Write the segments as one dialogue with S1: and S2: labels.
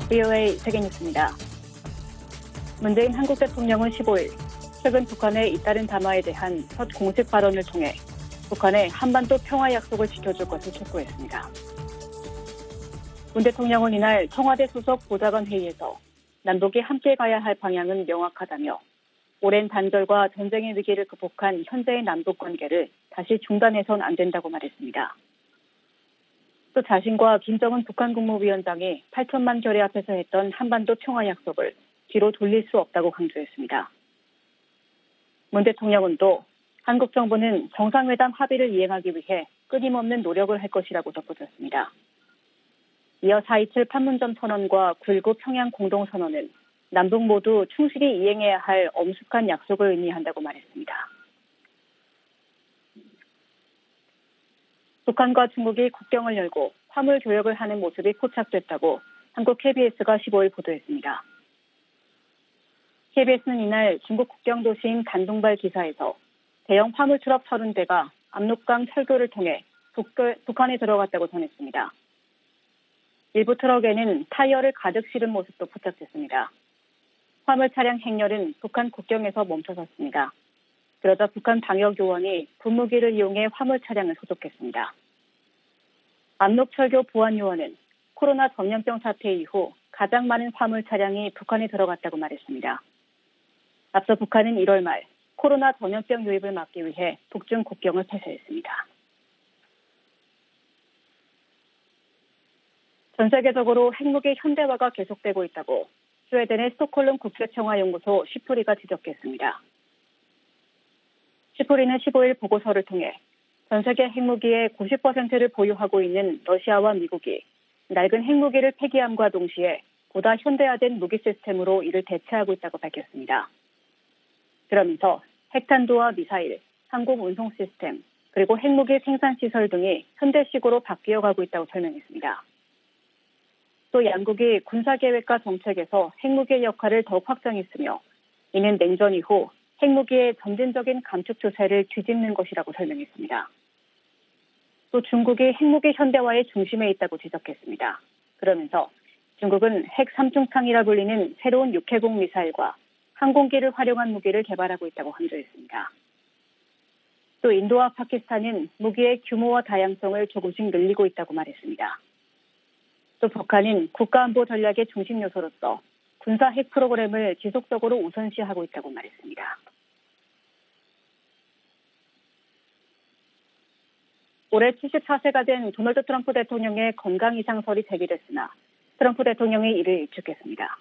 S1: VOA 세계뉴스입니다. 문재인 한국 대통령은 15일 최근 북한의 잇따른 담화에 대한 첫 공식 발언을 통해 북한의 한반도 평화 약속을 지켜줄 것을 촉구했습니다. 문 대통령은 이날 청와대 소속 보좌관 회의에서 남북이 함께 가야 할 방향은 명확하다며 오랜 단절과 전쟁의 위기를 극복한 현재의 남북 관계를 다시 중단해선 안 된다고 말했습니다. 또 자신과 김정은 북한 국무위원장이 8천만 결의 앞에서 했던 한반도 평화 약속을 뒤로 돌릴 수 없다고 강조했습니다. 문 대통령은 또 한국 정부는 정상회담 합의를 이행하기 위해 끊임없는 노력을 할 것이라고 덧붙였습니다. 이어 4.27 판문점 선언과 9.19 평양 공동선언은 남북 모두 충실히 이행해야 할 엄숙한 약속을 의미한다고 말했습니다. 북한과 중국이 국경을 열고 화물 교역을 하는 모습이 포착됐다고 한국 KBS가 15일 보도했습니다. KBS는 이날 중국 국경 도시인 단둥발 기사에서 대형 화물 트럭 30대가 압록강 철교를 통해 북한에 들어갔다고 전했습니다. 일부 트럭에는 타이어를 가득 실은 모습도 포착됐습니다. 화물 차량 행렬은 북한 국경에서 멈춰섰습니다. 그러자 북한 방역요원이 분무기를 이용해 화물 차량을 소독했습니다. 압록철교 보안요원은 코로나 전염병 사태 이후 가장 많은 화물 차량이 북한에 들어갔다고 말했습니다. 앞서 북한은 1월 말 코로나 전염병 유입을 막기 위해 북중 국경을 폐쇄했습니다. 전 세계적으로 핵무기 현대화가 계속되고 있다고 스웨덴의 스톡홀름 국제청화연구소 시프리가 지적했습니다. 시프리는 15일 보고서를 통해 전 세계 핵무기의 90%를 보유하고 있는 러시아와 미국이 낡은 핵무기를 폐기함과 동시에 보다 현대화된 무기 시스템으로 이를 대체하고 있다고 밝혔습니다. 그러면서 핵탄두와 미사일, 항공 운송 시스템, 그리고 핵무기 생산 시설 등이 현대식으로 바뀌어가고 있다고 설명했습니다. 또 양국이 군사계획과 정책에서 핵무기의 역할을 더욱 확장했으며 이는 냉전 이후 핵무기의 점진적인 감축 추세를 뒤집는 것이라고 설명했습니다. 또 중국이 핵무기 현대화의 중심에 있다고 지적했습니다. 그러면서 중국은 핵 3중창이라 불리는 새로운 육해공 미사일과 항공기를 활용한 무기를 개발하고 있다고 강조했습니다. 또 인도와 파키스탄은 무기의 규모와 다양성을 조금씩 늘리고 있다고 말했습니다. 또 북한은 국가안보 전략의 중심 요소로서 군사 핵 프로그램을 지속적으로 우선시하고 있다고 말했습니다. 올해 74세가 된 도널드 트럼프 대통령의 건강 이상설이 제기됐으나 트럼프 대통령이 이를 일축했습니다.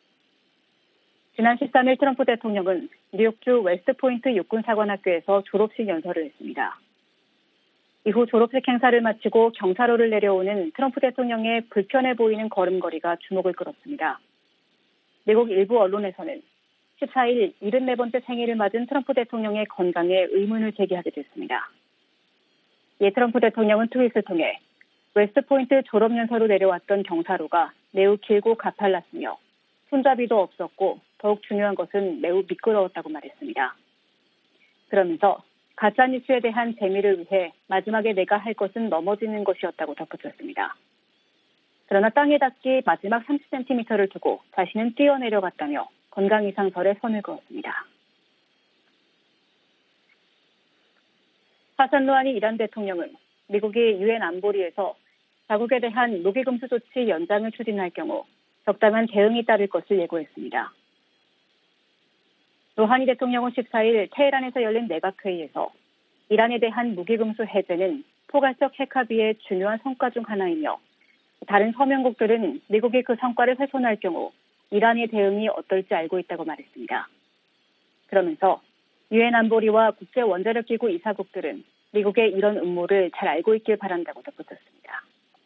S1: 지난 13일 트럼프 대통령은 뉴욕주 웨스트포인트 육군사관학교에서 졸업식 연설을 했습니다. 이후 졸업식 행사를 마치고 경사로를 내려오는 트럼프 대통령의 불편해 보이는 걸음걸이가 주목을 끌었습니다. 미국 일부 언론에서는 14일 74번째 생일을 맞은 트럼프 대통령의 건강에 의문을 제기하게 됐습니다. 예, 트럼프 대통령은 트윗을 통해 웨스트포인트 졸업연설로 내려왔던 경사로가 매우 길고 가팔랐으며 손잡이도 없었고 더욱 중요한 것은 매우 미끄러웠다고 말했습니다. 그러면서 가짜뉴스에 대한 재미를 위해 마지막에 내가 할 것은 넘어지는 것이었다고 덧붙였습니다. 그러나 땅에 닿기 마지막 30cm를 두고 자신은 뛰어내려갔다며 건강 이상설에 선을 그었습니다. 하산 루하니 이란 대통령은 미국이 유엔 안보리에서 자국에 대한 무기 금수 조치 연장을 추진할 경우 적당한 대응이 따를 것을 예고했습니다. 루하니 대통령은 14일 테헤란에서 열린 내각회의에서 이란에 대한 무기 금수 해제는 포괄적 핵 합의의 중요한 성과 중 하나이며 다른 서명국들은 미국이 그 성과를 훼손할 경우 이란의 대응이 어떨지 알고 있다고 말했습니다. 그러면서 유엔 안보리와 국제원자력기구 이사국들은 미국의 이런 음모를 잘 알고 있길 바란다고 덧붙였습니다.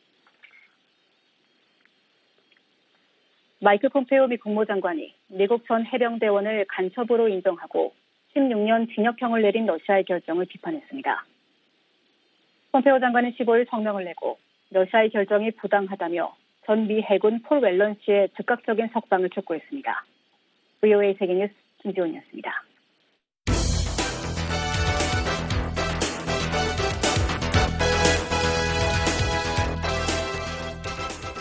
S1: 마이크 폼페오 미 국무장관이 미국 전 해병대원을 간첩으로 인정하고 16년 징역형을 내린 러시아의 결정을 비판했습니다. 폼페오 장관은 15일 성명을 내고 러시아의 결정이 부당하다며 전 미 해군 폴 웰런 씨의 즉각적인 석방을 촉구했습니다. VOA 세계뉴스 김지훈이었습니다.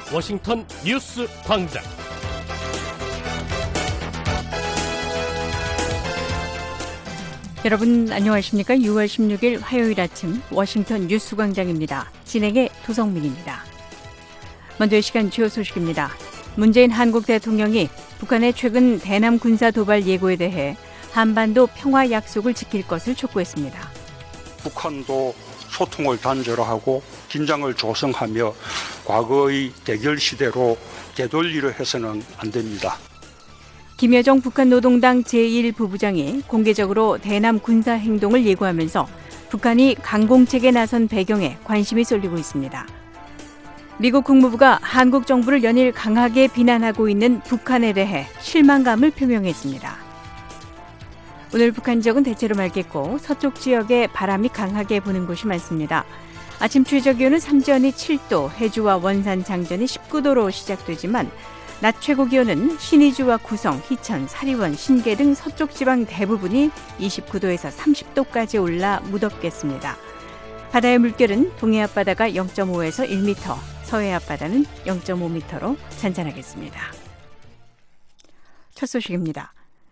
S2: 워싱턴 뉴스 광장.
S3: 여러분 안녕하십니까? 6월 16일 화요일 아침 워싱턴 뉴스 광장입니다. 진행의 도성민입니다. 먼저 이 시간 주요 소식입니다. 문재인 한국 대통령이 북한의 최근 대남 군사 도발 예고에 대해 한반도 평화 약속을 지킬 것을 촉구했습니다.
S4: 북한도 소통을 단절하고 긴장을 조성하며 과거의 대결 시대로 되돌리려 해서는 안 됩니다.
S3: 김여정 북한 노동당 제1부부장이 공개적으로 대남 군사 행동을 예고하면서 북한이 강공책에 나선 배경에 관심이 쏠리고 있습니다. 미국 국무부가 한국 정부를 연일 강하게 비난하고 있는 북한에 대해 실망감을 표명했습니다. 오늘 북한 지역은 대체로 맑겠고 서쪽 지역에 바람이 강하게 부는 곳이 많습니다. 아침 최저 기온은 삼전이 7도, 해주와 원산, 장전이 19도로 시작되지만 낮 최고 기온은 신의주와 구성, 희천, 사리원, 신계 등 서쪽 지방 대부분이 29도에서 30도까지 올라 무덥겠습니다. 바다의 물결은 동해 앞바다가 0.5에서 1m, 서해 앞바다는 0.5m로 잔잔하겠습니다. 첫 소식입니다.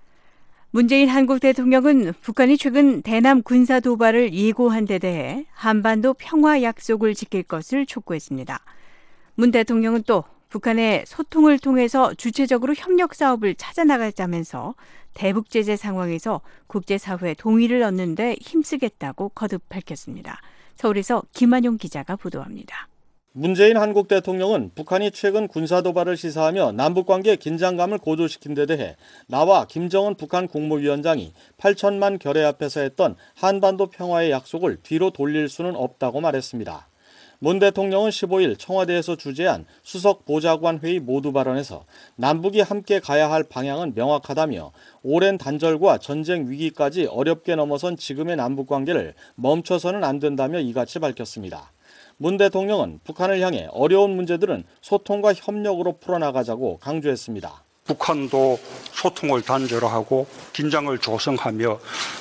S3: 문재인 한국 대통령은 북한이 최근 대남 군사 도발을 예고한 데 대해 한반도 평화 약속을 지킬 것을 촉구했습니다. 문 대통령은 또 북한의 소통을 통해서 주체적으로 협력 사업을 찾아나가자면서 대북 제재 상황에서 국제사회 동의를 얻는 데 힘쓰겠다고 거듭 밝혔습니다. 서울에서 김한용 기자가 보도합니다.
S5: 문재인 한국 대통령은 북한이 최근 군사도발을 시사하며 남북관계 긴장감을 고조시킨 데 대해 나와 김정은 북한 국무위원장이 8천만 결의 앞에서 했던 한반도 평화의 약속을 뒤로 돌릴 수는 없다고 말했습니다. 문 대통령은 15일 청와대에서 주재한 수석 보좌관 회의 모두 발언에서 남북이 함께 가야 할 방향은 명확하다며 오랜 단절과 전쟁 위기까지 어렵게 넘어선 지금의 남북관계를 멈춰서는 안 된다며 이같이 밝혔습니다. 문 대통령은 북한을 향해 어려운 문제들은 소통과 협력으로 풀어나가자고 강조했습니다.
S4: 북한도 소통을 단절하고 긴장을 조성하며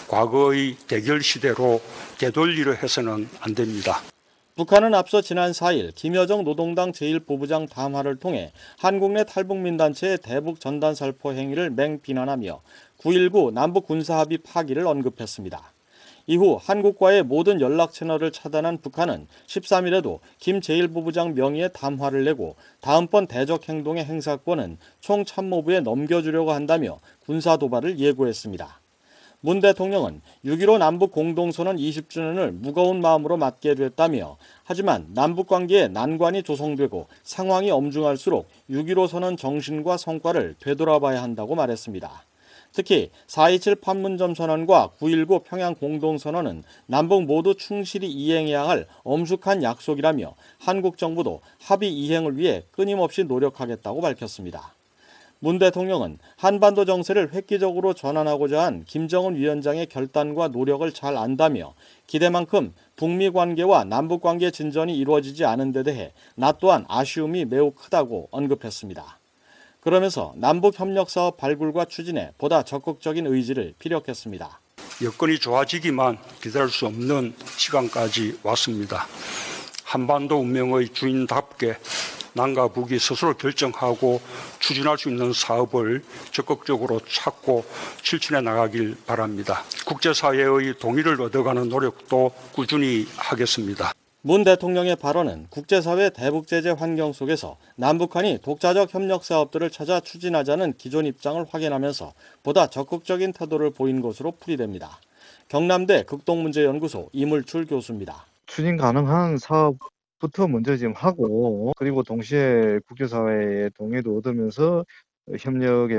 S4: 과거의 대결 시대로 되돌리려 해서는 안 됩니다.
S5: 북한은 앞서 지난 4일 김여정 노동당 제1부부장 담화를 통해 한국 내 탈북민단체의 대북 전단 살포 행위를 맹비난하며 9.19 남북 군사합의 파기를 언급했습니다. 이후 한국과의 모든 연락 채널을 차단한 북한은 13일에도 김 제1부부장 명의의 담화를 내고 다음번 대적 행동의 행사권은 총참모부에 넘겨주려고 한다며 군사도발을 예고했습니다. 문 대통령은 6.15 남북 공동선언 20주년을 무거운 마음으로 맞게 됐다며 하지만 남북관계에 난관이 조성되고 상황이 엄중할수록 6.15 선언 정신과 성과를 되돌아봐야 한다고 말했습니다. 특히 4.27 판문점 선언과 9.19 평양 공동선언은 남북 모두 충실히 이행해야 할 엄숙한 약속이라며 한국 정부도 합의 이행을 위해 끊임없이 노력하겠다고 밝혔습니다. 문 대통령은 한반도 정세를 획기적으로 전환하고자 한 김정은 위원장의 결단과 노력을 잘 안다며 기대만큼 북미 관계와 남북 관계 진전이 이루어지지 않은 데 대해 나 또한 아쉬움이 매우 크다고 언급했습니다. 그러면서 남북 협력 사업 발굴과 추진에 보다 적극적인 의지를 피력했습니다.
S4: 여건이 좋아지기만 기다릴 수 없는 시간까지 왔습니다. 한반도 운명의 주인답게 남과 북이 스스로 결정하고 추진할 수 있는 사업을 적극적으로 찾고 실천해 나가길 바랍니다. 국제사회의 동의를 얻어가는 노력도 꾸준히 하겠습니다.
S5: 문 대통령의 발언은 국제사회 대북제재 환경 속에서 남북한이 독자적 협력 사업들을 찾아 추진하자는 기존 입장을 확인하면서 보다 적극적인 태도를 보인 것으로 풀이됩니다. 경남대 극동문제연구소 이물출 교수입니다.
S6: 추진 가능한 사업부터 먼저 지금 하고 그리고 동시에 국제사회의 동의도 얻으면서 협력의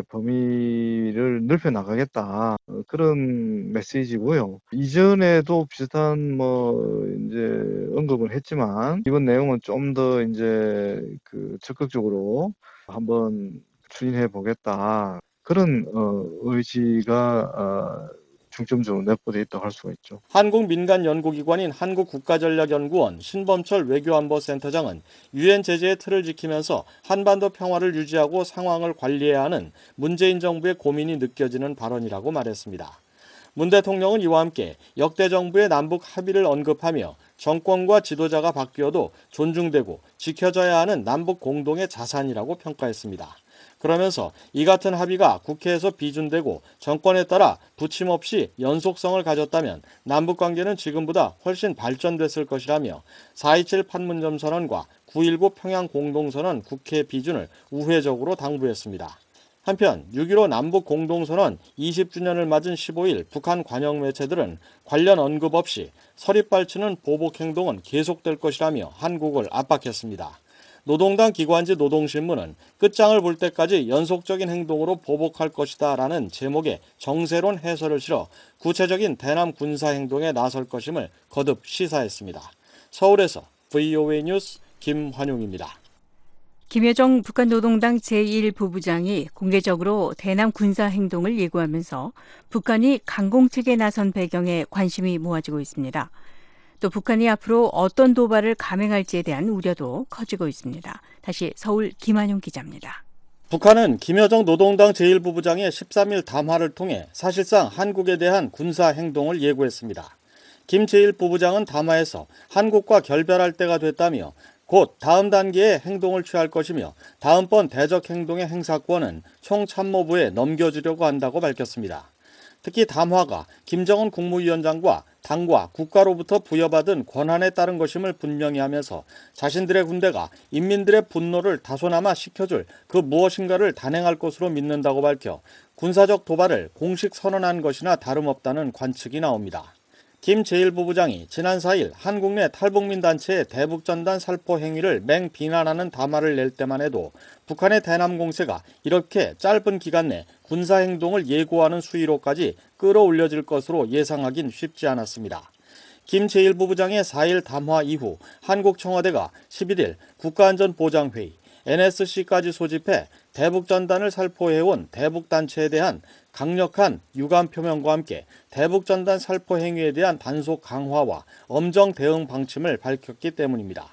S6: 범위를 넓혀 나가겠다 그런 메시지고요. 이전에도 비슷한 이제 언급을 했지만 이번 내용은 좀 더 이제 적극적으로 한번 추진해 보겠다 그런 의지가 중점적으로 내포되어 있다고 할 수가 있죠.
S5: 한국 민간 연구기관인 한국국가전략연구원 신범철 외교안보센터장은 유엔 제재의 틀을 지키면서 한반도 평화를 유지하고 상황을 관리해야 하는 문재인 정부의 고민이 느껴지는 발언이라고 말했습니다. 문 대통령은 이와 함께 역대 정부의 남북 합의를 언급하며 정권과 지도자가 바뀌어도 존중되고 지켜져야 하는 남북 공동의 자산이라고 평가했습니다. 그러면서 이 같은 합의가 국회에서 비준되고 정권에 따라 부침 없이 연속성을 가졌다면 남북관계는 지금보다 훨씬 발전됐을 것이라며 4.27 판문점 선언과 9.19 평양 공동선언 국회 비준을 우회적으로 당부했습니다. 한편 6.15 남북 공동선언 20주년을 맞은 15일 북한 관영 매체들은 관련 언급 없이 서립발치는 보복 행동은 계속될 것이라며 한국을 압박했습니다. 노동당 기관지 노동신문은 끝장을 볼 때까지 연속적인 행동으로 보복할 것이다 라는 제목의 정세론 해설을 실어 구체적인 대남 군사행동에 나설 것임을 거듭 시사했습니다. 서울에서 VOA 뉴스 김환용입니다.
S3: 김여정 북한 노동당 제1부부장이 공개적으로 대남 군사행동을 예고하면서 북한이 강공책에 나선 배경에 관심이 모아지고 있습니다. 또 북한이 앞으로 어떤 도발을 감행할지에 대한 우려도 커지고 있습니다. 다시 서울 김한용 기자입니다.
S5: 북한은 김여정 노동당 제1부부장의 13일 담화를 통해 사실상 한국에 대한 군사행동을 예고했습니다. 김 제1부부장은 담화에서 한국과 결별할 때가 됐다며 곧 다음 단계의 행동을 취할 것이며 다음번 대적 행동의 행사권은 총참모부에 넘겨주려고 한다고 밝혔습니다. 특히 담화가 김정은 국무위원장과 당과 국가로부터 부여받은 권한에 따른 것임을 분명히 하면서 자신들의 군대가 인민들의 분노를 다소나마 식혀줄 그 무엇인가를 단행할 것으로 믿는다고 밝혀 군사적 도발을 공식 선언한 것이나 다름없다는 관측이 나옵니다. 김 제1부부장이 지난 4일 한국 내 탈북민 단체의 대북전단 살포 행위를 맹비난하는 담화를 낼 때만 해도 북한의 대남 공세가 이렇게 짧은 기간 내 군사행동을 예고하는 수위로까지 끌어올려질 것으로 예상하긴 쉽지 않았습니다. 김 제1부부장의 4일 담화 이후 한국 청와대가 11일 국가안전보장회의, NSC까지 소집해 대북전단을 살포해온 대북단체에 대한 강력한 유감 표명과 함께 대북전단 살포 행위에 대한 단속 강화와 엄정 대응 방침을 밝혔기 때문입니다.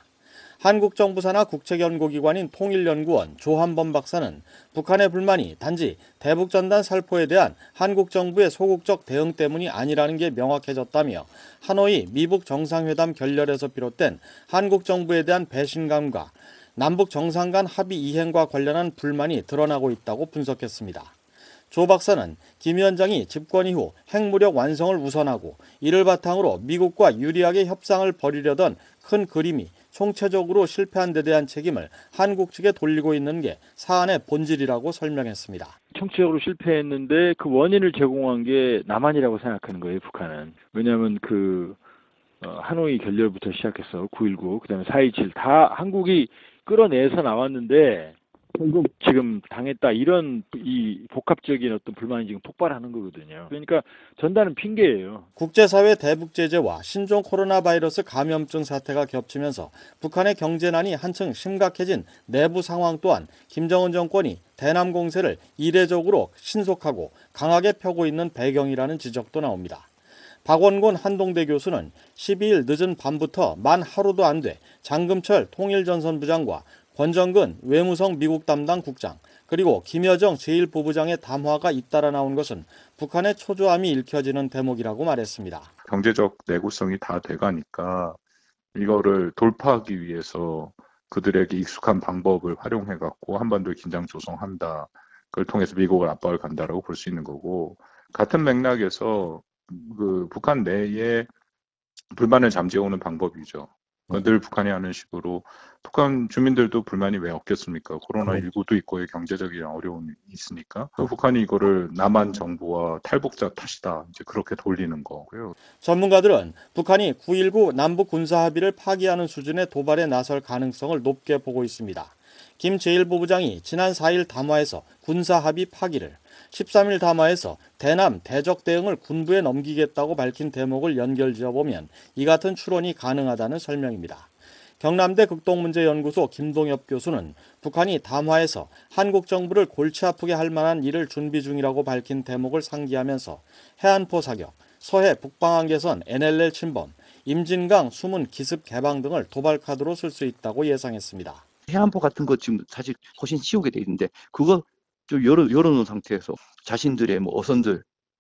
S5: 한국 정부 산하 국책연구기관인 통일연구원 조한범 박사는 북한의 불만이 단지 대북전단 살포에 대한 한국 정부의 소극적 대응 때문이 아니라는 게 명확해졌다며 하노이 미북 정상회담 결렬에서 비롯된 한국 정부에 대한 배신감과 남북 정상 간 합의 이행과 관련한 불만이 드러나고 있다고 분석했습니다. 조 박사는 김 위원장이 집권 이후 핵무력 완성을 우선하고 이를 바탕으로 미국과 유리하게 협상을 벌이려던 큰 그림이 총체적으로 실패한 데 대한 책임을 한국 측에 돌리고 있는 게 사안의 본질이라고 설명했습니다.
S7: 총체적으로 실패했는데 그 원인을 제공한 게 남한이라고 생각하는 거예요, 북한은. 왜냐하면 하노이 결렬부터 시작해서 9.19, 그다음에 4.27 다 한국이 끌어내서 나왔는데 결국 지금 당했다 이런 이 복합적인 어떤 불만이 지금 폭발하는 거거든요. 그러니까 전단은 핑계예요.
S5: 국제사회 대북 제재와 신종 코로나 바이러스 감염증 사태가 겹치면서 북한의 경제난이 한층 심각해진 내부 상황 또한 김정은 정권이 대남 공세를 이례적으로 신속하고 강하게 펴고 있는 배경이라는 지적도 나옵니다. 박원곤 한동대 교수는 12일 늦은 밤부터 만 하루도 안 돼 장금철 통일전선부장과 권정근 외무성 미국 담당 국장 그리고 김여정 제1부부장의 담화가 잇따라 나온 것은 북한의 초조함이 읽혀지는 대목이라고 말했습니다.
S8: 경제적 내구성이 다 돼가니까 이거를 돌파하기 위해서 그들에게 익숙한 방법을 활용해갖고 한반도에 긴장 조성한다. 그걸 통해서 미국을 압박을 간다라고 볼 수 있는 거고 같은 맥락에서 북한 내에 불만을 잠재우는 방법이죠. 늘 북한이 하는 식으로 북한 주민들도 불만이 왜 없겠습니까? 코로나19도 있고 경제적인 어려움이 있으니까 북한이 이거를 남한 정부와 탈북자 탓이다 이제 그렇게 돌리는 거고요.
S5: 전문가들은 북한이 9.19 남북 군사 합의를 파기하는 수준의 도발에 나설 가능성을 높게 보고 있습니다. 김 제1부부장이 지난 4일 담화에서 군사 합의 파기를 13일 담화에서 대남 대적 대응을 군부에 넘기겠다고 밝힌 대목을 연결지어보면 이 같은 추론이 가능하다는 설명입니다. 경남대 극동문제연구소 김동엽 교수는 북한이 담화에서 한국 정부를 골치 아프게 할 만한 일을 준비 중이라고 밝힌 대목을 상기하면서 해안포 사격, 서해 북방한 개선 NLL 침범, 임진강 수문 기습 개방 등을 도발 카드로 쓸 수 있다고 예상했습니다.
S9: 해안포 같은 거 지금 사실 훨씬 치우게 돼 있는데 그거 좀 열어놓은 상태에서 자신들의 어선들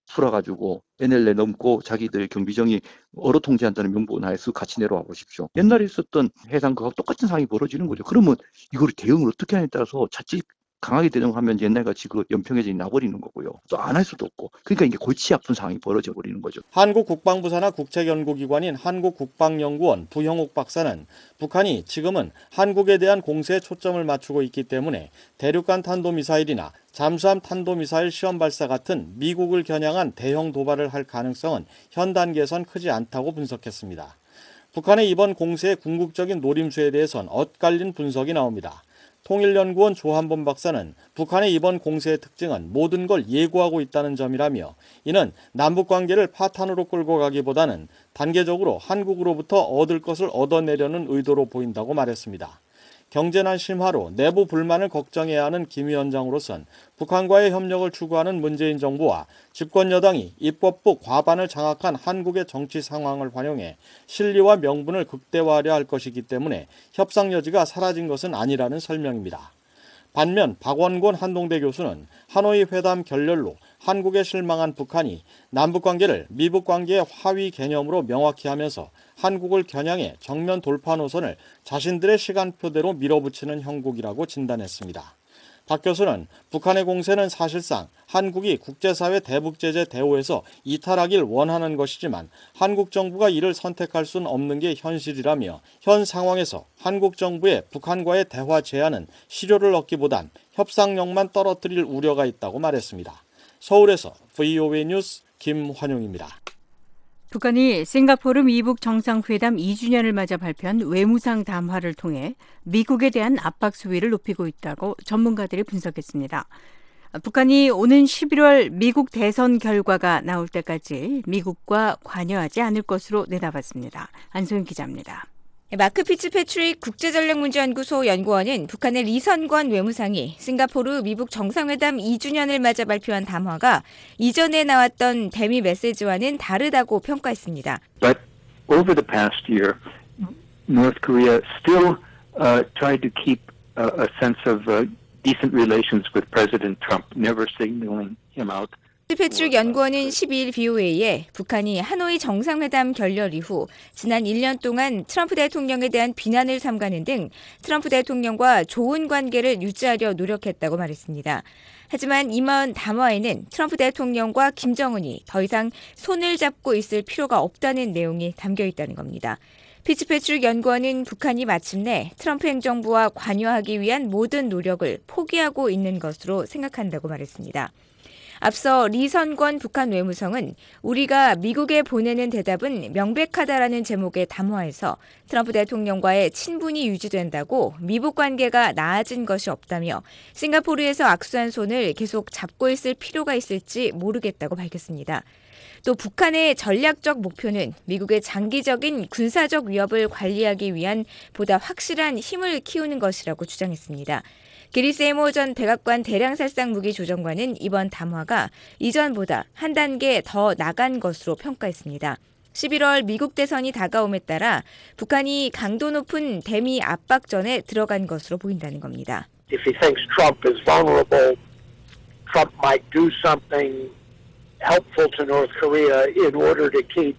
S9: 풀어가지고 NLL 넘고 자기들 경비정이 어로 통제한다는 명분 하에서 같이 내려와 보십시오. 옛날에 있었던 해상 그하고 똑같은 상황이 벌어지는 거죠. 그러면 이걸 대응을 어떻게 하냐에 따라서 자칫 강하게 대응하면 옛날같이 그 연평해전이 나버리는 거고요. 또 안 할 수도 없고. 그러니까 이게 골치 아픈 상황이 벌어져 버리는 거죠.
S5: 한국 국방부 산하 국책연구기관인 한국국방연구원 부형욱 박사는 북한이 지금은 한국에 대한 공세에 초점을 맞추고 있기 때문에 대륙간 탄도미사일이나 잠수함 탄도미사일 시험 발사 같은 미국을 겨냥한 대형 도발을 할 가능성은 현 단계에선 크지 않다고 분석했습니다. 북한의 이번 공세의 궁극적인 노림수에 대해선 엇갈린 분석이 나옵니다. 통일연구원 조한범 박사는 북한의 이번 공세의 특징은 모든 걸 예고하고 있다는 점이라며 이는 남북관계를 파탄으로 끌고 가기보다는 단계적으로 한국으로부터 얻을 것을 얻어내려는 의도로 보인다고 말했습니다. 경제난 심화로 내부 불만을 걱정해야 하는 김 위원장으로선 북한과의 협력을 추구하는 문재인 정부와 집권 여당이 입법부 과반을 장악한 한국의 정치 상황을 활용해 실리와 명분을 극대화하려 할 것이기 때문에 협상 여지가 사라진 것은 아니라는 설명입니다. 반면 박원곤 한동대 교수는 하노이 회담 결렬로 한국에 실망한 북한이 남북관계를 미북관계의 하위 개념으로 명확히 하면서 한국을 겨냥해 정면 돌파 노선을 자신들의 시간표대로 밀어붙이는 형국이라고 진단했습니다. 박 교수는 북한의 공세는 사실상 한국이 국제사회 대북제재 대우에서 이탈하길 원하는 것이지만 한국 정부가 이를 선택할 수는 없는 게 현실이라며 현 상황에서 한국 정부의 북한과의 대화 제안은 실효를 얻기보단 협상력만 떨어뜨릴 우려가 있다고 말했습니다. 서울에서 VOA 뉴스 김환용입니다.
S3: 북한이 싱가포르 미북 정상회담 2주년을 맞아 발표한 외무상 담화를 통해 미국에 대한 압박 수위를 높이고 있다고 전문가들이 분석했습니다. 북한이 오는 11월 미국 대선 결과가 나올 때까지 미국과 관여하지 않을 것으로 내다봤습니다. 안소영 기자입니다.
S10: 마크 피츠패트릭 국제전략문제연구소 연구원은 북한의 리선권 외무상이 싱가포르 미북 정상회담 2주년을 맞아 발표한 담화가 이전에 나왔던 대미 메시지와는 다르다고 평가했습니다.
S11: But over the past year, North Korea still tried to keep a sense of decent relations with President Trump, never signaling him out.
S10: 피츠패트릭 연구원은 12일 BOA에 북한이 하노이 정상회담 결렬 이후 지난 1년 동안 트럼프 대통령에 대한 비난을 삼가는 등 트럼프 대통령과 좋은 관계를 유지하려 노력했다고 말했습니다. 하지만 이번 담화에는 트럼프 대통령과 김정은이 더 이상 손을 잡고 있을 필요가 없다는 내용이 담겨 있다는 겁니다. 피츠패트릭 연구원은 북한이 마침내 트럼프 행정부와 관여하기 위한 모든 노력을 포기하고 있는 것으로 생각한다고 말했습니다. 앞서 리선권 북한 외무성은 우리가 미국에 보내는 대답은 명백하다라는 제목의 담화에서 트럼프 대통령과의 친분이 유지된다고 미북 관계가 나아진 것이 없다며 싱가포르에서 악수한 손을 계속 잡고 있을 필요가 있을지 모르겠다고 밝혔습니다. 또 북한의 전략적 목표는 미국의 장기적인 군사적 위협을 관리하기 위한 보다 확실한 힘을 키우는 것이라고 주장했습니다. 게리 세이모 전 백악관 대량살상 무기 조정관은 이번 담화가 이전보다 한 단계 더 나간 것으로 평가했습니다. 11월 미국 대선이 다가옴에 따라 북한이 강도 높은 대미 압박전에 들어간 것으로 보인다는 겁니다.
S12: If he thinks Trump is vulnerable, Trump might do something helpful to North Korea in order to keep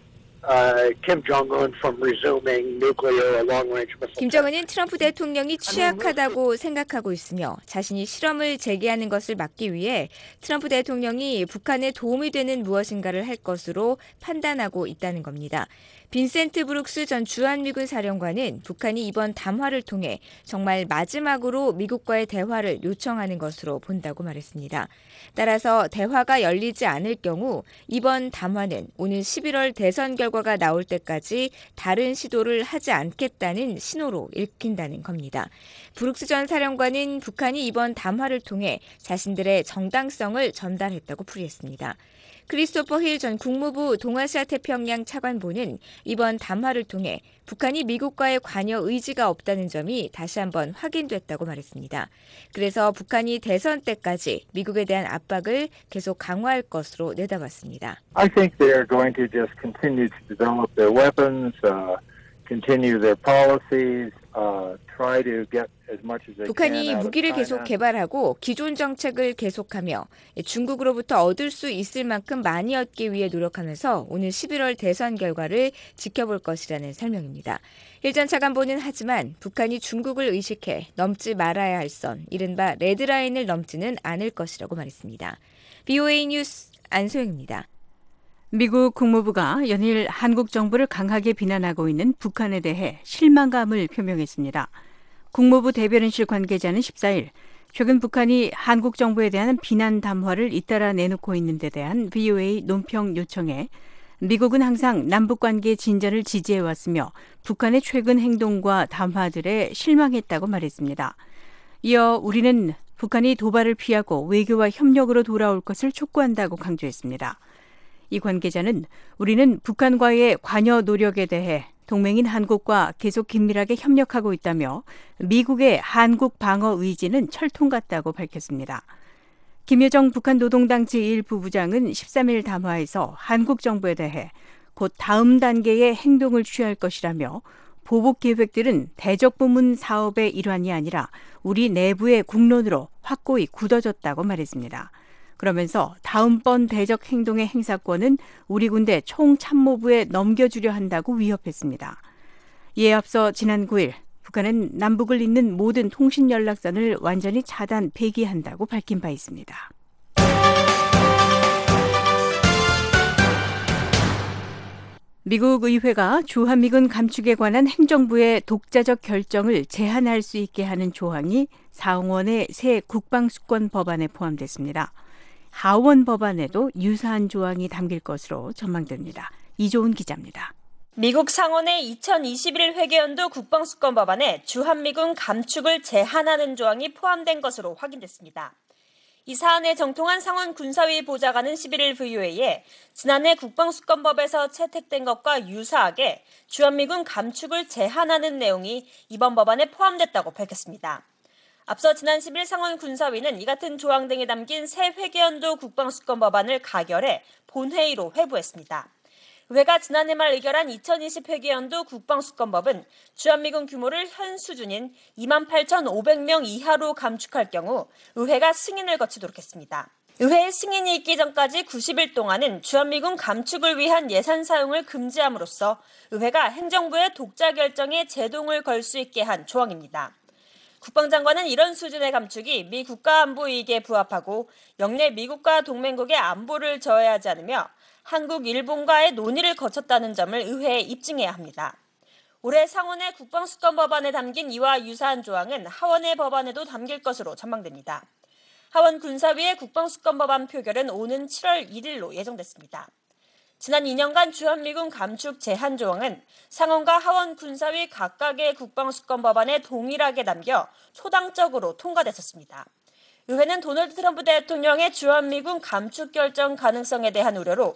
S12: Kim Jong-un from resuming nuclear long-range missile.
S10: 김정은은 트럼프 대통령이 취약하다고 생각하고 있으며 자신이 실험을 재개하는 것을 막기 위해 트럼프 대통령이 북한에 도움이 되는 무엇인가를 할 것으로 판단하고 있다는 겁니다. 빈센트 브룩스 전 주한미군 사령관은 북한이 이번 담화를 통해 정말 마지막으로 미국과의 대화를 요청하는 것으로 본다고 말했습니다. 따라서 대화가 열리지 않을 경우 이번 담화는 오는 11월 대선 결과가 나올 때까지 다른 시도를 하지 않겠다는 신호로 읽힌다는 겁니다. 브룩스 전 사령관은 북한이 이번 담화를 통해 자신들의 정당성을 전달했다고 풀이했습니다. 크리스토퍼 힐 전 국무부 동아시아 태평양 차관보는 이번 담화를 통해 북한이 미국과의 관여 의지가 없다는 점이 다시 한번 확인됐다고 말했습니다. 그래서 북한이 대선 때까지 미국에 대한 압박을 계속 강화할 것으로 내다봤습니다.
S13: I think they are going to just continue to develop their weapons,
S11: continue their policies, try to get as much as they can
S10: 북한이
S11: out of
S10: 무기를
S11: China.
S10: 계속 개발하고 기존 정책을 계속하며 중국으로부터 얻을 수 있을 만큼 많이 얻기 위해 노력하면서 오는 11월 대선 결과를 지켜볼 것이라는 설명입니다. 일전 차관보는 하지만 북한이 중국을 의식해 넘지 말아야 할 선, 이른바 레드라인을 넘지는 않을 것이라고 말했습니다. BOA 뉴스 안소영입니다.
S3: 미국 국무부가 연일 한국 정부를 강하게 비난하고 있는 북한에 대해 실망감을 표명했습니다. 국무부 대변인실 관계자는 14일 최근 북한이 한국 정부에 대한 비난 담화를 잇따라 내놓고 있는 데 대한 VOA 논평 요청에 미국은 항상 남북관계 진전을 지지해왔으며 북한의 최근 행동과 담화들에 실망했다고 말했습니다. 이어 우리는 북한이 도발을 피하고 외교와 협력으로 돌아올 것을 촉구한다고 강조했습니다. 이 관계자는 우리는 북한과의 관여 노력에 대해 동맹인 한국과 계속 긴밀하게 협력하고 있다며 미국의 한국 방어 의지는 철통 같다고 밝혔습니다. 김여정 북한 노동당 제1부부장은 13일 담화에서 한국 정부에 대해 곧 다음 단계의 행동을 취할 것이라며 보복 계획들은 대적 부문 사업의 일환이 아니라 우리 내부의 국론으로 확고히 굳어졌다고 말했습니다. 그러면서 다음번 대적 행동의 행사권은 우리 군대 총참모부에 넘겨주려 한다고 위협했습니다. 이에 앞서 지난 9일 북한은 남북을 잇는 모든 통신 연락선을 완전히 차단, 폐기한다고 밝힌 바 있습니다. 미국 의회가 주한미군 감축에 관한 행정부의 독자적 결정을 제한할 수 있게 하는 조항이 상원의 새 국방수권 법안에 포함됐습니다. 하원 법안에도 유사한 조항이 담길 것으로 전망됩니다. 이조은 기자입니다.
S13: 미국 상원의 2021 회계연도 국방수권 법안에 주한미군 감축을 제한하는 조항이 포함된 것으로 확인됐습니다. 이 사안에 정통한 상원 군사위 보좌관은 11일 VOA에 지난해 국방수권법에서 채택된 것과 유사하게 주한미군 감축을 제한하는 내용이 이번 법안에 포함됐다고 밝혔습니다. 앞서 지난 10일 상원 군사위는 이 같은 조항 등이 담긴 새 회계연도 국방수권 법안을 가결해 본회의로 회부했습니다. 의회가 지난해 말 의결한 2020 회계연도 국방수권법은 주한미군 규모를 현 수준인 28,500명 이하로 감축할 경우 의회가 승인을 거치도록 했습니다. 의회의 승인이 있기 전까지 90일 동안은 주한미군 감축을 위한 예산 사용을 금지함으로써 의회가 행정부의 독자 결정에 제동을 걸 수 있게 한 조항입니다. 국방장관은 이런 수준의 감축이 미 국가안보 이익에 부합하고 영내 미국과 동맹국의 안보를 저해하지 않으며 한국, 일본과의 논의를 거쳤다는 점을 의회에 입증해야 합니다. 올해 상원의 국방수권 법안에 담긴 이와 유사한 조항은 하원의 법안에도 담길 것으로 전망됩니다. 하원 군사위의 국방수권 법안 표결은 오는 7월 1일로 예정됐습니다. 지난 2년간 주한미군 감축 제한 조항은 상원과 하원 군사위 각각의 국방수권 법안에 동일하게 담겨 초당적으로 통과됐었습니다. 의회는 도널드 트럼프 대통령의 주한미군 감축 결정 가능성에 대한 우려로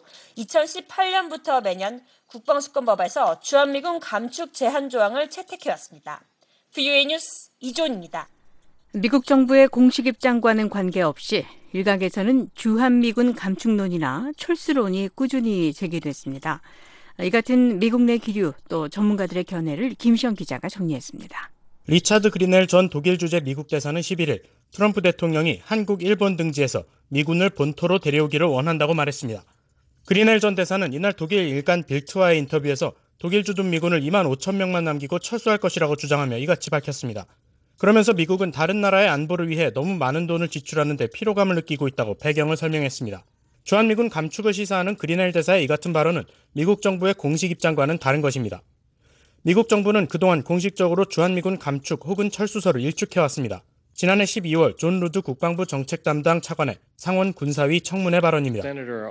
S13: 2018년부터 매년 국방수권법에서 주한미군 감축 제한 조항을 채택해왔습니다. VOA 뉴스 이조은입니다.
S3: 미국 정부의 공식 입장과는 관계없이 일각에서는 주한미군 감축론이나 철수론이 꾸준히 제기됐습니다. 이 같은 미국 내 기류 또 전문가들의 견해를 김시영 기자가 정리했습니다.
S5: 리차드 그리넬 전 독일 주재 미국 대사는 11일 트럼프 대통령이 한국, 일본 등지에서 미군을 본토로 데려오기를 원한다고 말했습니다. 그리넬 전 대사는 이날 독일 일간 빌트와의 인터뷰에서 독일 주둔 미군을 2만 5천 명만 남기고 철수할 것이라고 주장하며 이같이 밝혔습니다. 그러면서 미국은 다른 나라의 안보를 위해 너무 많은 돈을 지출하는 데 피로감을 느끼고 있다고 배경을 설명했습니다. 주한미군 감축을 시사하는 그리넬 대사의 이 같은 발언은 미국 정부의 공식 입장과는 다른 것입니다. 미국 정부는 그동안 공식적으로 주한미군 감축 혹은 철수설을 일축해왔습니다. 지난해 12월 존 루드 국방부 정책 담당 차관의 상원 군사위 청문회 발언입니다.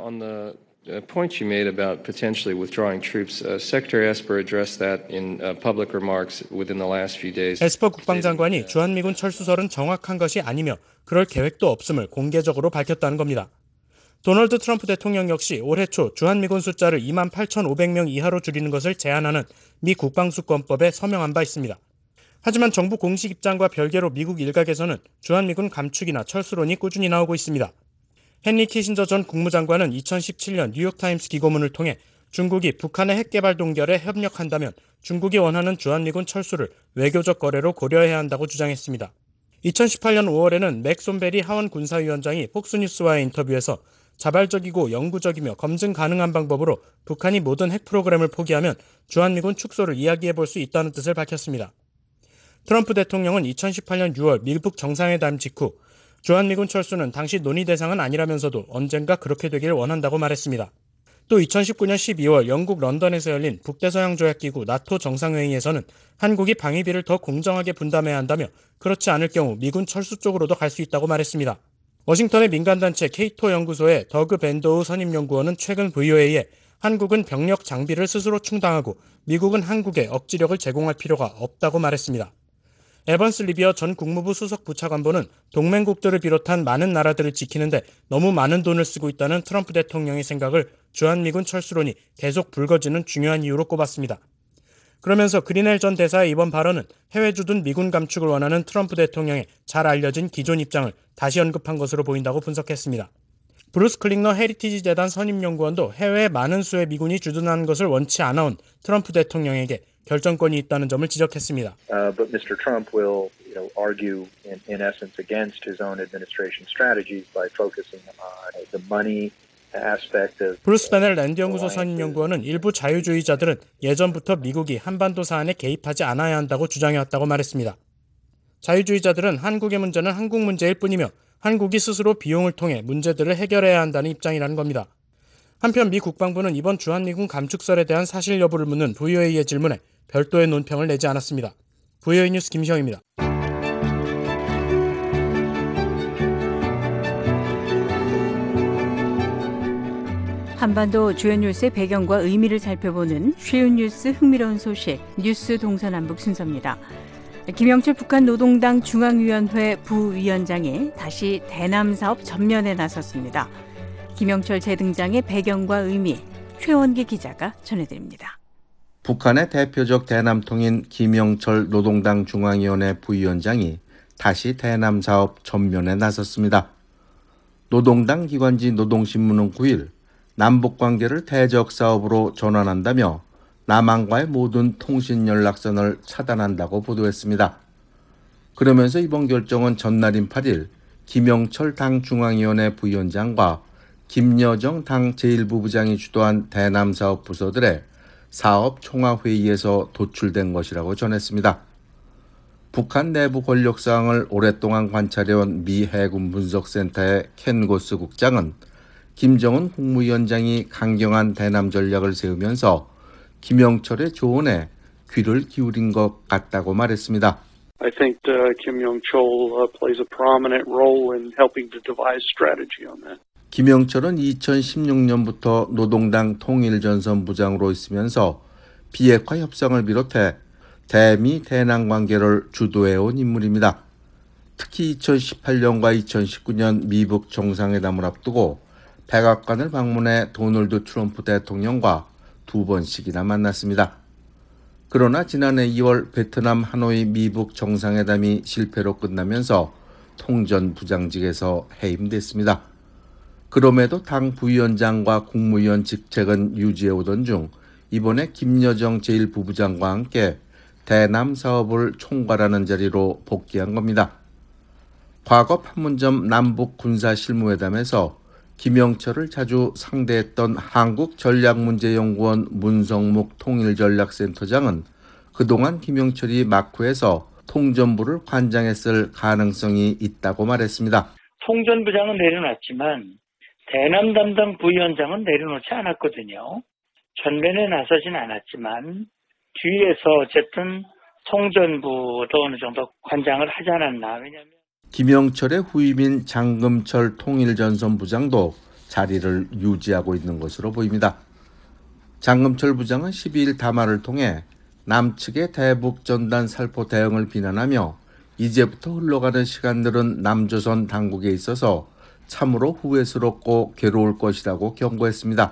S14: point you made about potentially withdrawing troops, Secretary Esper addressed that in public remarks within the last few days.
S5: 에스퍼 국방장관이 주한미군 철수설은 정확한 것이 아니며 그럴 계획도 없음을 공개적으로 밝혔다는 겁니다. 도널드 트럼프 대통령 역시 올해 초 주한미군 숫자를 28,500명 이하로 줄이는 것을 제한하는 미 국방수권법에 서명한 바 있습니다. 하지만 정부 공식 입장과 별개로 미국 일각에서는 주한미군 감축이나 철수론이 꾸준히 나오고 있습니다. 헨리 키신저 전 국무장관은 2017년 뉴욕타임스 기고문을 통해
S15: 중국이 북한의 핵개발 동결에 협력한다면 중국이 원하는 주한미군 철수를 외교적 거래로 고려해야 한다고 주장했습니다. 2018년 5월에는 맥손베리 하원 군사위원장이 폭스뉴스와의 인터뷰에서 자발적이고 영구적이며 검증 가능한 방법으로 북한이 모든 핵 프로그램을 포기하면 주한미군 축소를 이야기해 볼 수 있다는 뜻을 밝혔습니다. 트럼프 대통령은 2018년 6월 미국 정상회담 직후 주한미군 철수는 당시 논의 대상은 아니라면서도 언젠가 그렇게 되기를 원한다고 말했습니다. 또 2019년 12월 영국 런던에서 열린 북대서양조약기구 나토 정상회의에서는 한국이 방위비를 더 공정하게 분담해야 한다며 그렇지 않을 경우 미군 철수 쪽으로도 갈 수 있다고 말했습니다. 워싱턴의 민간단체 케이토 연구소의 더그 밴도우 선임연구원은 최근 VOA에 한국은 병력 장비를 스스로 충당하고 미국은 한국에 억지력을 제공할 필요가 없다고 말했습니다. 에번스 리비어 전 국무부 수석 부차관보는 동맹국들을 비롯한 많은 나라들을 지키는데 너무 많은 돈을 쓰고 있다는 트럼프 대통령의 생각을 주한미군 철수론이 계속 불거지는 중요한 이유로 꼽았습니다. 그러면서 그린엘 전 대사의 이번 발언은 해외 주둔 미군 감축을 원하는 트럼프 대통령의 잘 알려진 기존 입장을 다시 언급한 것으로 보인다고 분석했습니다. 브루스 클링너 헤리티지 재단 선임연구원도 해외에 많은 수의 미군이 주둔하는 것을 원치 않아온 트럼프 대통령에게 결정권이 있다는 점을 지적했습니다.
S16: But Mr. Trump will, argue in essence against his own administration strategies by focusing on the money aspect of.
S15: 브루스 베넬 랜드 연구소 선임연구원은 일부 자유주의자들은 예전부터 미국이 한반도 사안에 개입하지 않아야 한다고 주장해왔다고 말했습니다. 자유주의자들은 한국의 문제는 한국 문제일 뿐이며 한국이 스스로 비용을 통해 문제들을 해결해야 한다는 입장이라는 겁니다. 한편 미 국방부는 이번 주한미군 감축설에 대한 사실 여부를 묻는 VOA의 질문에 별도의 논평을 내지 않았습니다. VOA 뉴스 김시영입니다.
S3: 한반도 주요 뉴스의 배경과 의미를 살펴보는 쉬운 뉴스 흥미로운 소식 뉴스 동서남북 순서입니다. 김영철 북한 노동당 중앙위원회 부위원장이 다시 대남 사업 전면에 나섰습니다. 김영철 재등장의 배경과 의미 최원기 기자가 전해드립니다.
S17: 북한의 대표적 대남통인 김영철 노동당 중앙위원회 부위원장이 다시 대남 사업 전면에 나섰습니다. 노동당 기관지 노동신문은 9일 남북관계를 대적 사업으로 전환한다며 남한과의 모든 통신 연락선을 차단한다고 보도했습니다. 그러면서 이번 결정은 전날인 8일 김영철 당 중앙위원회 부위원장과 김여정 당 제1부부장이 주도한 대남 사업 부서들의 사업 총화회의에서 도출된 것이라고 전했습니다. 북한 내부 권력 사항을 오랫동안 관찰해온 미 해군 분석센터의 켄 고스 국장은 김정은 국무위원장이 강경한 대남 전략을 세우면서 김영철의 조언에 귀를 기울인 것 같다고 말했습니다.
S18: I think Kim Yong-chol plays a prominent role in helping to devise strategy on that.
S17: 김영철은 2016년부터 노동당 통일전선부장으로 있으면서 비핵화 협상을 비롯해 대미 대남 관계를 주도해온 인물입니다. 특히 2018년과 2019년 미북 정상회담을 앞두고 백악관을 방문해 도널드 트럼프 대통령과 2번씩이나 만났습니다. 그러나 지난해 2월 베트남 하노이 미북 정상회담이 실패로 끝나면서 통전 부장직에서 해임됐습니다. 그럼에도 당 부위원장과 국무위원 직책은 유지해오던 중 이번에 김여정 제1부부장과 함께 대남 사업을 총괄하는 자리로 복귀한 겁니다. 과거 판문점 남북 군사실무회담에서 김영철을 자주 상대했던 한국전략문제연구원 문성묵 통일전략센터장은 그동안 김영철이 막후에서 통전부를 관장했을 가능성이 있다고 말했습니다.
S19: 통전부장은 내려놨지만 대남 담당 부위원장은 내려놓지 않았거든요. 전면에 나서진 않았지만 뒤에서 어쨌든 통전부도 어느 정도 관장을 하지 않았나. 왜냐하면
S17: 김영철의 후임인 장금철 통일전선부장도 자리를 유지하고 있는 것으로 보입니다. 장금철 부장은 12일 담화를 통해 남측의 대북 전단 살포 대응을 비난하며 이제부터 흘러가는 시간들은 남조선 당국에 있어서 참으로 후회스럽고 괴로울 것이라고 경고했습니다.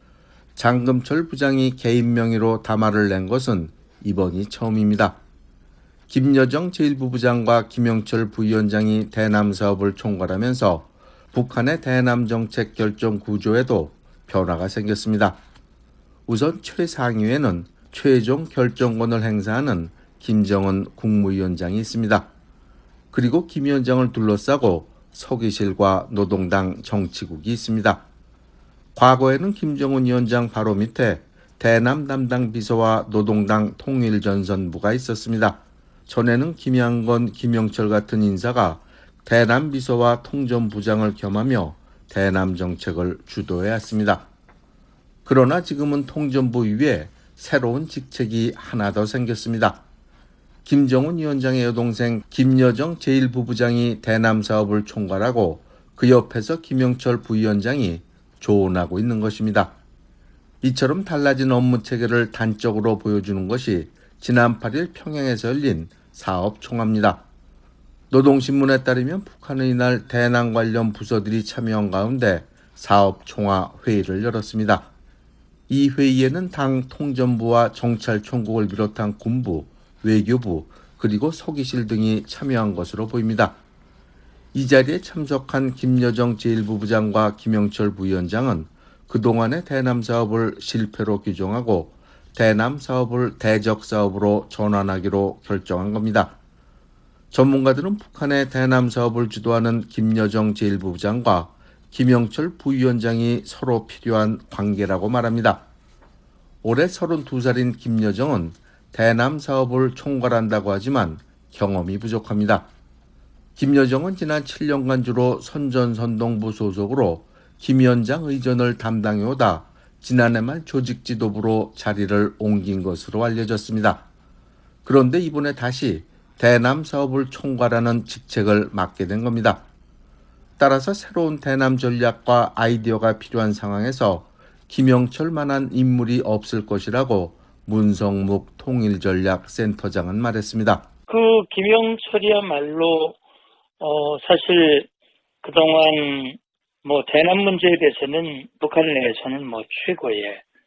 S17: 장금철 부장이 개인 명의로 담화를 낸 것은 이번이 처음입니다. 김여정 제1부부장과 김영철 부위원장이 대남 사업을 총괄하면서 북한의 대남 정책 결정 구조에도 변화가 생겼습니다. 우선 최상위에는 최종 결정권을 행사하는 김정은 국무위원장이 있습니다. 그리고 김 위원장을 둘러싸고 서기실과 노동당 정치국이 있습니다. 과거에는 김정은 위원장 바로 밑에 대남 담당 비서와 노동당 통일전선부가 있었습니다. 전에는 김양건, 김영철 같은 인사가 대남 비서와 통전부장을 겸하며 대남 정책을 주도해왔습니다. 그러나 지금은 통전부 위에 새로운 직책이 하나 더 생겼습니다. 김정은 위원장의 여동생 김여정 제1부부장이 대남 사업을 총괄하고 그 옆에서 김영철 부위원장이 조언하고 있는 것입니다. 이처럼 달라진 업무 체계를 단적으로 보여주는 것이 지난 8일 평양에서 열린 사업총화입니다. 노동신문에 따르면 북한은 이날 대남 관련 부서들이 참여한 가운데 사업총화 회의를 열었습니다. 이 회의에는 당 통전부와 정찰총국을 비롯한 군부, 외교부, 그리고 서기실 등이 참여한 것으로 보입니다. 이 자리에 참석한 김여정 제1부부장과 김영철 부위원장은 그동안의 대남 사업을 실패로 규정하고 대남 사업을 대적 사업으로 전환하기로 결정한 겁니다. 전문가들은 북한의 대남 사업을 주도하는 김여정 제1부부장과 김영철 부위원장이 서로 필요한 관계라고 말합니다. 올해 32살인 김여정은 대남 사업을 총괄한다고 하지만 경험이 부족합니다. 김여정은 지난 7년간 주로 선전선동부 소속으로 김 위원장 의전을 담당해오다 지난해 말 조직 지도부로 자리를 옮긴 것으로 알려졌습니다. 그런데 이번에 다시 대남 사업을 총괄하는 직책을 맡게 된 겁니다. 따라서 새로운 대남 전략과 아이디어가 필요한 상황에서 김영철만한 인물이 없을 것이라고 문성묵 통일전략센터장은 말했습니다.
S19: 그 김영철이야말로 사실 그동안 대남 문제에 대해서는 북한 내에서는 최고의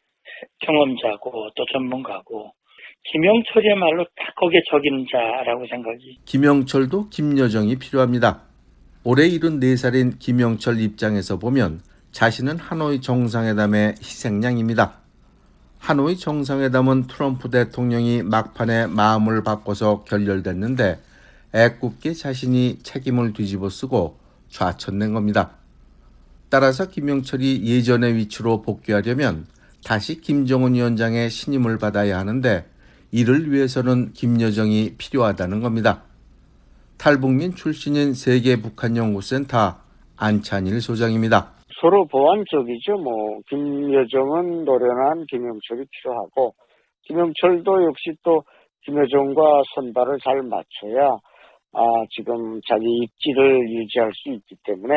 S19: 경험자고 또 전문가고 김영철이야말로 딱 거기에 적임자라고 생각이.
S17: 김영철도 김여정이 필요합니다. 올해 74살인 김영철 입장에서 보면 자신은 하노이 정상회담의 희생양입니다. 하노이 정상회담은 트럼프 대통령이 막판에 마음을 바꿔서 결렬됐는데 애꿎게 자신이 책임을 뒤집어쓰고 좌천된 겁니다. 따라서 김영철이 예전의 위치로 복귀하려면 다시 김정은 위원장의 신임을 받아야 하는데 이를 위해서는 김여정이 필요하다는 겁니다. 탈북민 출신인 세계북한연구센터 안찬일 소장입니다.
S20: 서로 보완적이죠. 김여정은 노련한 김영철이 필요하고 김영철도 역시 또 김여정과 선발을 잘 맞춰야 지금 자기 입지를 유지할 수 있기 때문에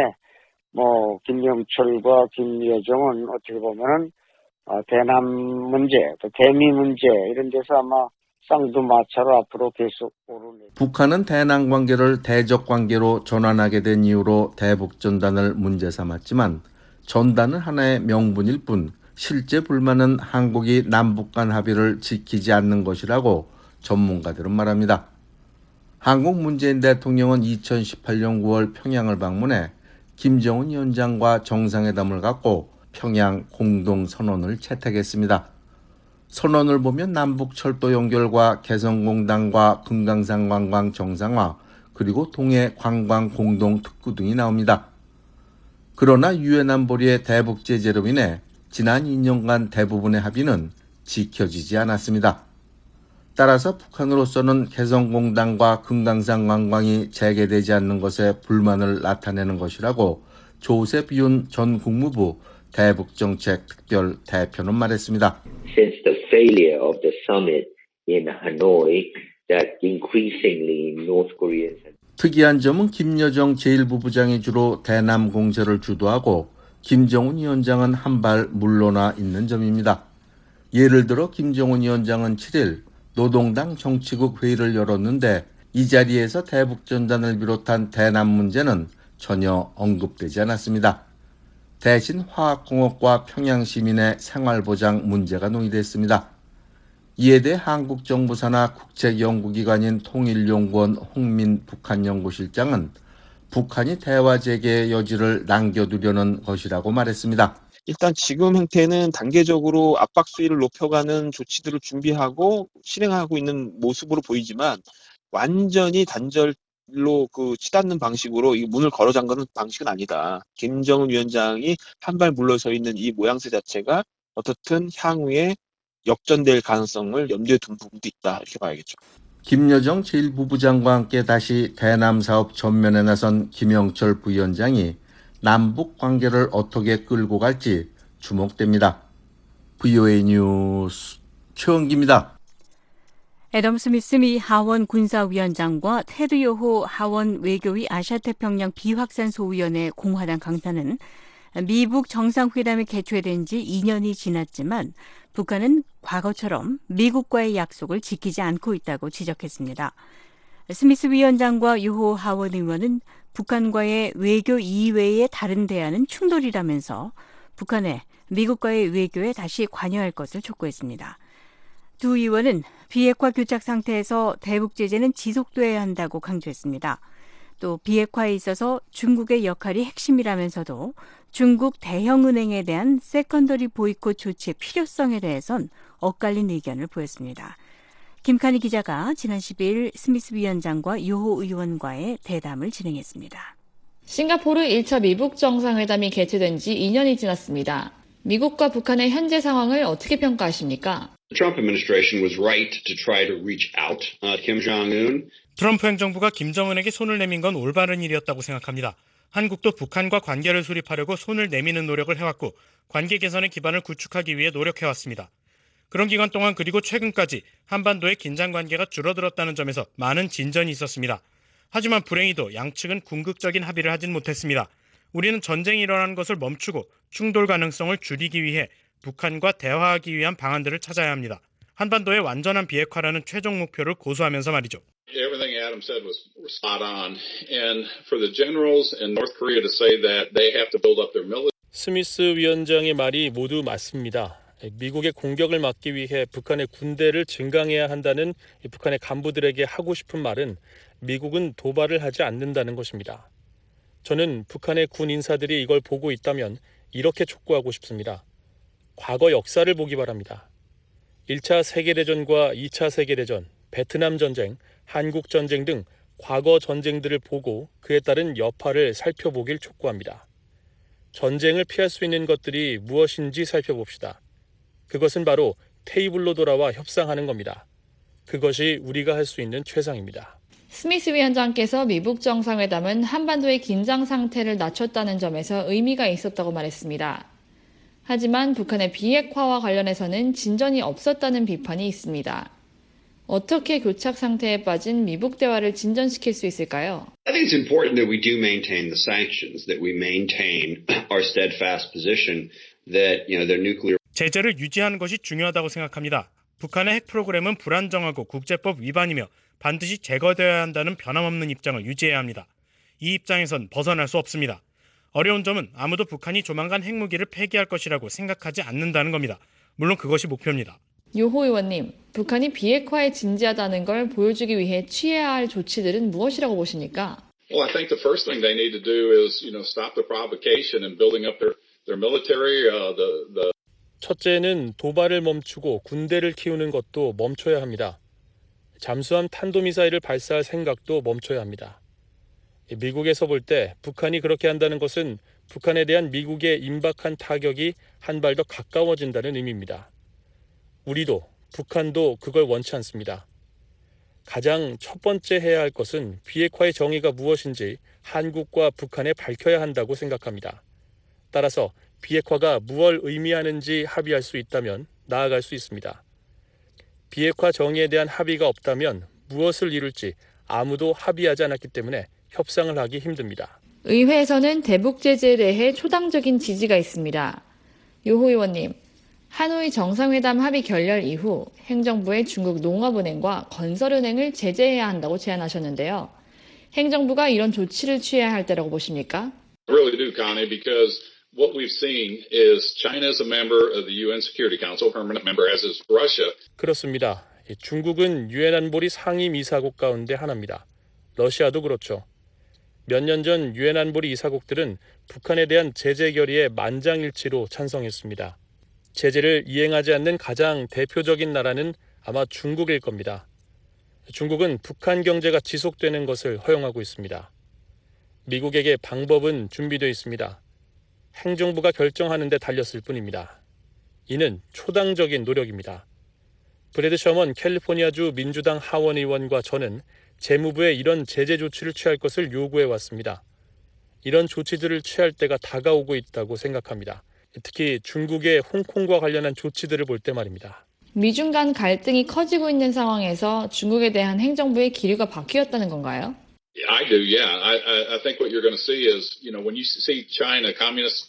S20: 김영철과 김여정은 어떻게 보면은 대남 문제, 또 대미 문제 이런 데서 아마 쌍두마차로 앞으로 계속 오르네.
S17: 북한은 대남 관계를 대적 관계로 전환하게 된 이유로 대북 전단을 문제 삼았지만 전단은 하나의 명분일 뿐 실제 불만은 한국이 남북 간 합의를 지키지 않는 것이라고 전문가들은 말합니다. 한국 문재인 대통령은 2018년 9월 평양을 방문해 김정은 위원장과 정상회담을 갖고 평양 공동선언을 채택했습니다. 선언을 보면 남북철도 연결과 개성공단과 금강산 관광 정상화 그리고 동해 관광 공동특구 등이 나옵니다. 그러나 유엔 안보리의 대북 제재로 인해 지난 2년간 대부분의 합의는 지켜지지 않았습니다. 따라서 북한으로서는 개성공단과 금강산 관광이 재개되지 않는 것에 불만을 나타내는 것이라고 조셉 윤 전 국무부 대북정책 특별 대표는 말했습니다.
S21: Since the failure of the summit in Hanoi, that increasingly North Koreans
S17: 특이한 점은 김여정 제1부부장이 주로 대남 공세를 주도하고 김정은 위원장은 한 발 물러나 있는 점입니다. 예를 들어 김정은 위원장은 7일 노동당 정치국 회의를 열었는데 이 자리에서 대북전단을 비롯한 대남 문제는 전혀 언급되지 않았습니다. 대신 화학공업과 평양시민의 생활보장 문제가 논의됐습니다. 이에 대해 한국 정부 산하 국책연구기관인 통일연구원 홍민 북한연구실장은 북한이 대화 재개의 여지를 남겨두려는 것이라고 말했습니다.
S1: 일단 지금 행태는 단계적으로 압박 수위를 높여가는 조치들을 준비하고 실행하고 있는 모습으로 보이지만 완전히 단절로 치닫는 방식으로 이 문을 걸어 잠그는 방식은 아니다. 김정은 위원장이 한 발 물러서 있는 이 모양새 자체가 어떻든 향후에 역전될 가능성을 염두에 둔 부분도 있다. 이렇게 봐야겠죠.
S17: 김여정 제1부부장과 함께 다시 대남 사업 전면에 나선 김영철 부위원장이 남북 관계를 어떻게 끌고 갈지 주목됩니다. VOA 뉴스 최원기입니다.
S3: 애덤 스미스 미 하원 군사위원장과 테드 요호 하원 외교위 아시아태평양 비확산 소위원회 공화당 강사는 미북 정상회담이 개최된 지 2년이 지났지만 북한은 과거처럼 미국과의 약속을 지키지 않고 있다고 지적했습니다. 스미스 위원장과 요호 하원 의원은 북한과의 외교 이외의 다른 대안은 충돌이라면서 북한에 미국과의 외교에 다시 관여할 것을 촉구했습니다. 두 의원은 비핵화 교착 상태에서 대북 제재는 지속돼야 한다고 강조했습니다. 또 비핵화에 있어서 중국의 역할이 핵심이라면서도 중국 대형은행에 대한 세컨더리 보이콧 조치의 필요성에 대해선 엇갈린 의견을 보였습니다. 김칸희 기자가 지난 10일 스미스 위원장과 요호 의원과의 대담을 진행했습니다.
S22: 싱가포르 1차 미북 정상회담이 개최된 지 2년이 지났습니다. 미국과 북한의 현재 상황을 어떻게 평가하십니까?
S23: The Trump administration was right to try to reach out. Kim Jong-un.
S15: 트럼프 행정부가 김정은에게 손을 내민 건 올바른 일이었다고 생각합니다. 한국도 북한과 관계를 수립하려고 손을 내미는 노력을 해왔고 관계 개선의 기반을 구축하기 위해 노력해왔습니다. 그런 기간 동안 그리고 최근까지 한반도의 긴장관계가 줄어들었다는 점에서 많은 진전이 있었습니다. 하지만 불행히도 양측은 궁극적인 합의를 하진 못했습니다. 우리는 전쟁이 일어나는 것을 멈추고 충돌 가능성을 줄이기 위해 북한과 대화하기 위한 방안들을 찾아야 합니다. 한반도의 완전한 비핵화라는 최종 목표를 고수하면서 말이죠.
S24: Everything Adam said was spot on. And for the generals in North Korea to say that they have to build up their military.
S25: 스미스 위원장의 말이 모두 맞습니다. 미국의 공격을 막기 위해 북한의 군대를 증강해야 한다는 북한의 간부들에게 하고 싶은 말은 미국은 도발을 하지 않는다는 것입니다. 저는 북한의 군 인사들이 이걸 보고 있다면 이렇게 촉구하고 싶습니다. 과거 역사를 보기 바랍니다. 1차 세계대전과 2차 세계대전, 베트남 전쟁, 한국 전쟁 등 과거 전쟁들을 보고 그에 따른 여파를 살펴보길 촉구합니다. 전쟁을 피할 수 있는 것들이 무엇인지 살펴봅시다. 그것은 바로 테이블로 돌아와 협상하는 겁니다. 그것이 우리가 할 수 있는 최상입니다.
S22: 스미스 위원장께서 미북 정상회담은 한반도의 긴장 상태를 낮췄다는 점에서 의미가 있었다고 말했습니다. 하지만 북한의 비핵화와 관련해서는 진전이 없었다는 비판이 있습니다. 어떻게 교착 상태에 빠진 미북 대화를 진전시킬 수 있을까요?
S23: I think it's important that we do maintain the sanctions, that we maintain our steadfast position that, their nuclear
S15: 제재를 유지하는 것이 중요하다고 생각합니다. 북한의 핵 프로그램은 불안정하고 국제법 위반이며 반드시 제거되어야 한다는 변함없는 입장을 유지해야 합니다. 이 입장에선 벗어날 수 없습니다. 어려운 점은 아무도 북한이 조만간 핵무기를 폐기할 것이라고 생각하지 않는다는 겁니다. 물론 그것이 목표입니다.
S22: 요호 의원님, 북한이 비핵화에 진지하다는 걸 보여주기 위해 취해야 할 조치들은 무엇이라고 보십니까?
S24: Well, I think the first thing they need to do is, stop the provocation and building up their military.
S25: 첫째는 도발을 멈추고 군대를 키우는 것도 멈춰야 합니다. 잠수함 탄도미사일을 발사할 생각도 멈춰야 합니다. 미국에서 볼 때 북한이 그렇게 한다는 것은 북한에 대한 미국의 임박한 타격이 한 발 더 가까워진다는 의미입니다. 우리도 북한도 그걸 원치 않습니다. 가장 첫 번째 해야 할 것은 비핵화의 정의가 무엇인지 한국과 북한에 밝혀야 한다고 생각합니다. 따라서 비핵화가 무엇을 의미하는지 합의할 수 있다면 나아갈 수 있습니다. 비핵화 정의에 대한 합의가 없다면 무엇을 이룰지 아무도 합의하지 않았기 때문에 협상을 하기 힘듭니다.
S22: 의회에서는 대북 제재에 대해 초당적인 지지가 있습니다. 요호 의원님, 하노이 정상회담 합의 결렬 이후 행정부의 중국 농업은행과 건설은행을 제재해야 한다고 제안하셨는데요. 행정부가 이런 조치를 취해야 할 때라고 보십니까?
S24: I really do, Connie, because what we've seen is China is a member of the UN Security Council, permanent member, as is Russia.
S25: 그렇습니다. 중국은 유엔 안보리 상임이사국 가운데 하나입니다. 러시아도 그렇죠. 몇 년 전 유엔 안보리 이사국들은 북한에 대한 제재 결의에 만장일치로 찬성했습니다. 제재를 이행하지 않는 가장 대표적인 나라는 아마 중국일 겁니다. 중국은 북한 경제가 지속되는 것을 허용하고 있습니다. 미국에게 방법은 준비되어 있습니다. 행정부가 결정하는 데 달렸을 뿐입니다. 이는 초당적인 노력입니다. 브래드 셔먼 캘리포니아주 민주당 하원 의원과 저는 재무부에 이런 제재 조치를 취할 것을 요구해 왔습니다. 이런 조치들을 취할 때가 다가오고 있다고 생각합니다. 특히 중국의 홍콩과 관련한 조치들을 볼 때 말입니다.
S22: 미중 간 갈등이 커지고 있는 상황에서 중국에 대한 행정부의 기류가 바뀌었다는 건가요?
S24: I do, yeah. I think what you're going to see is, when you see China communist.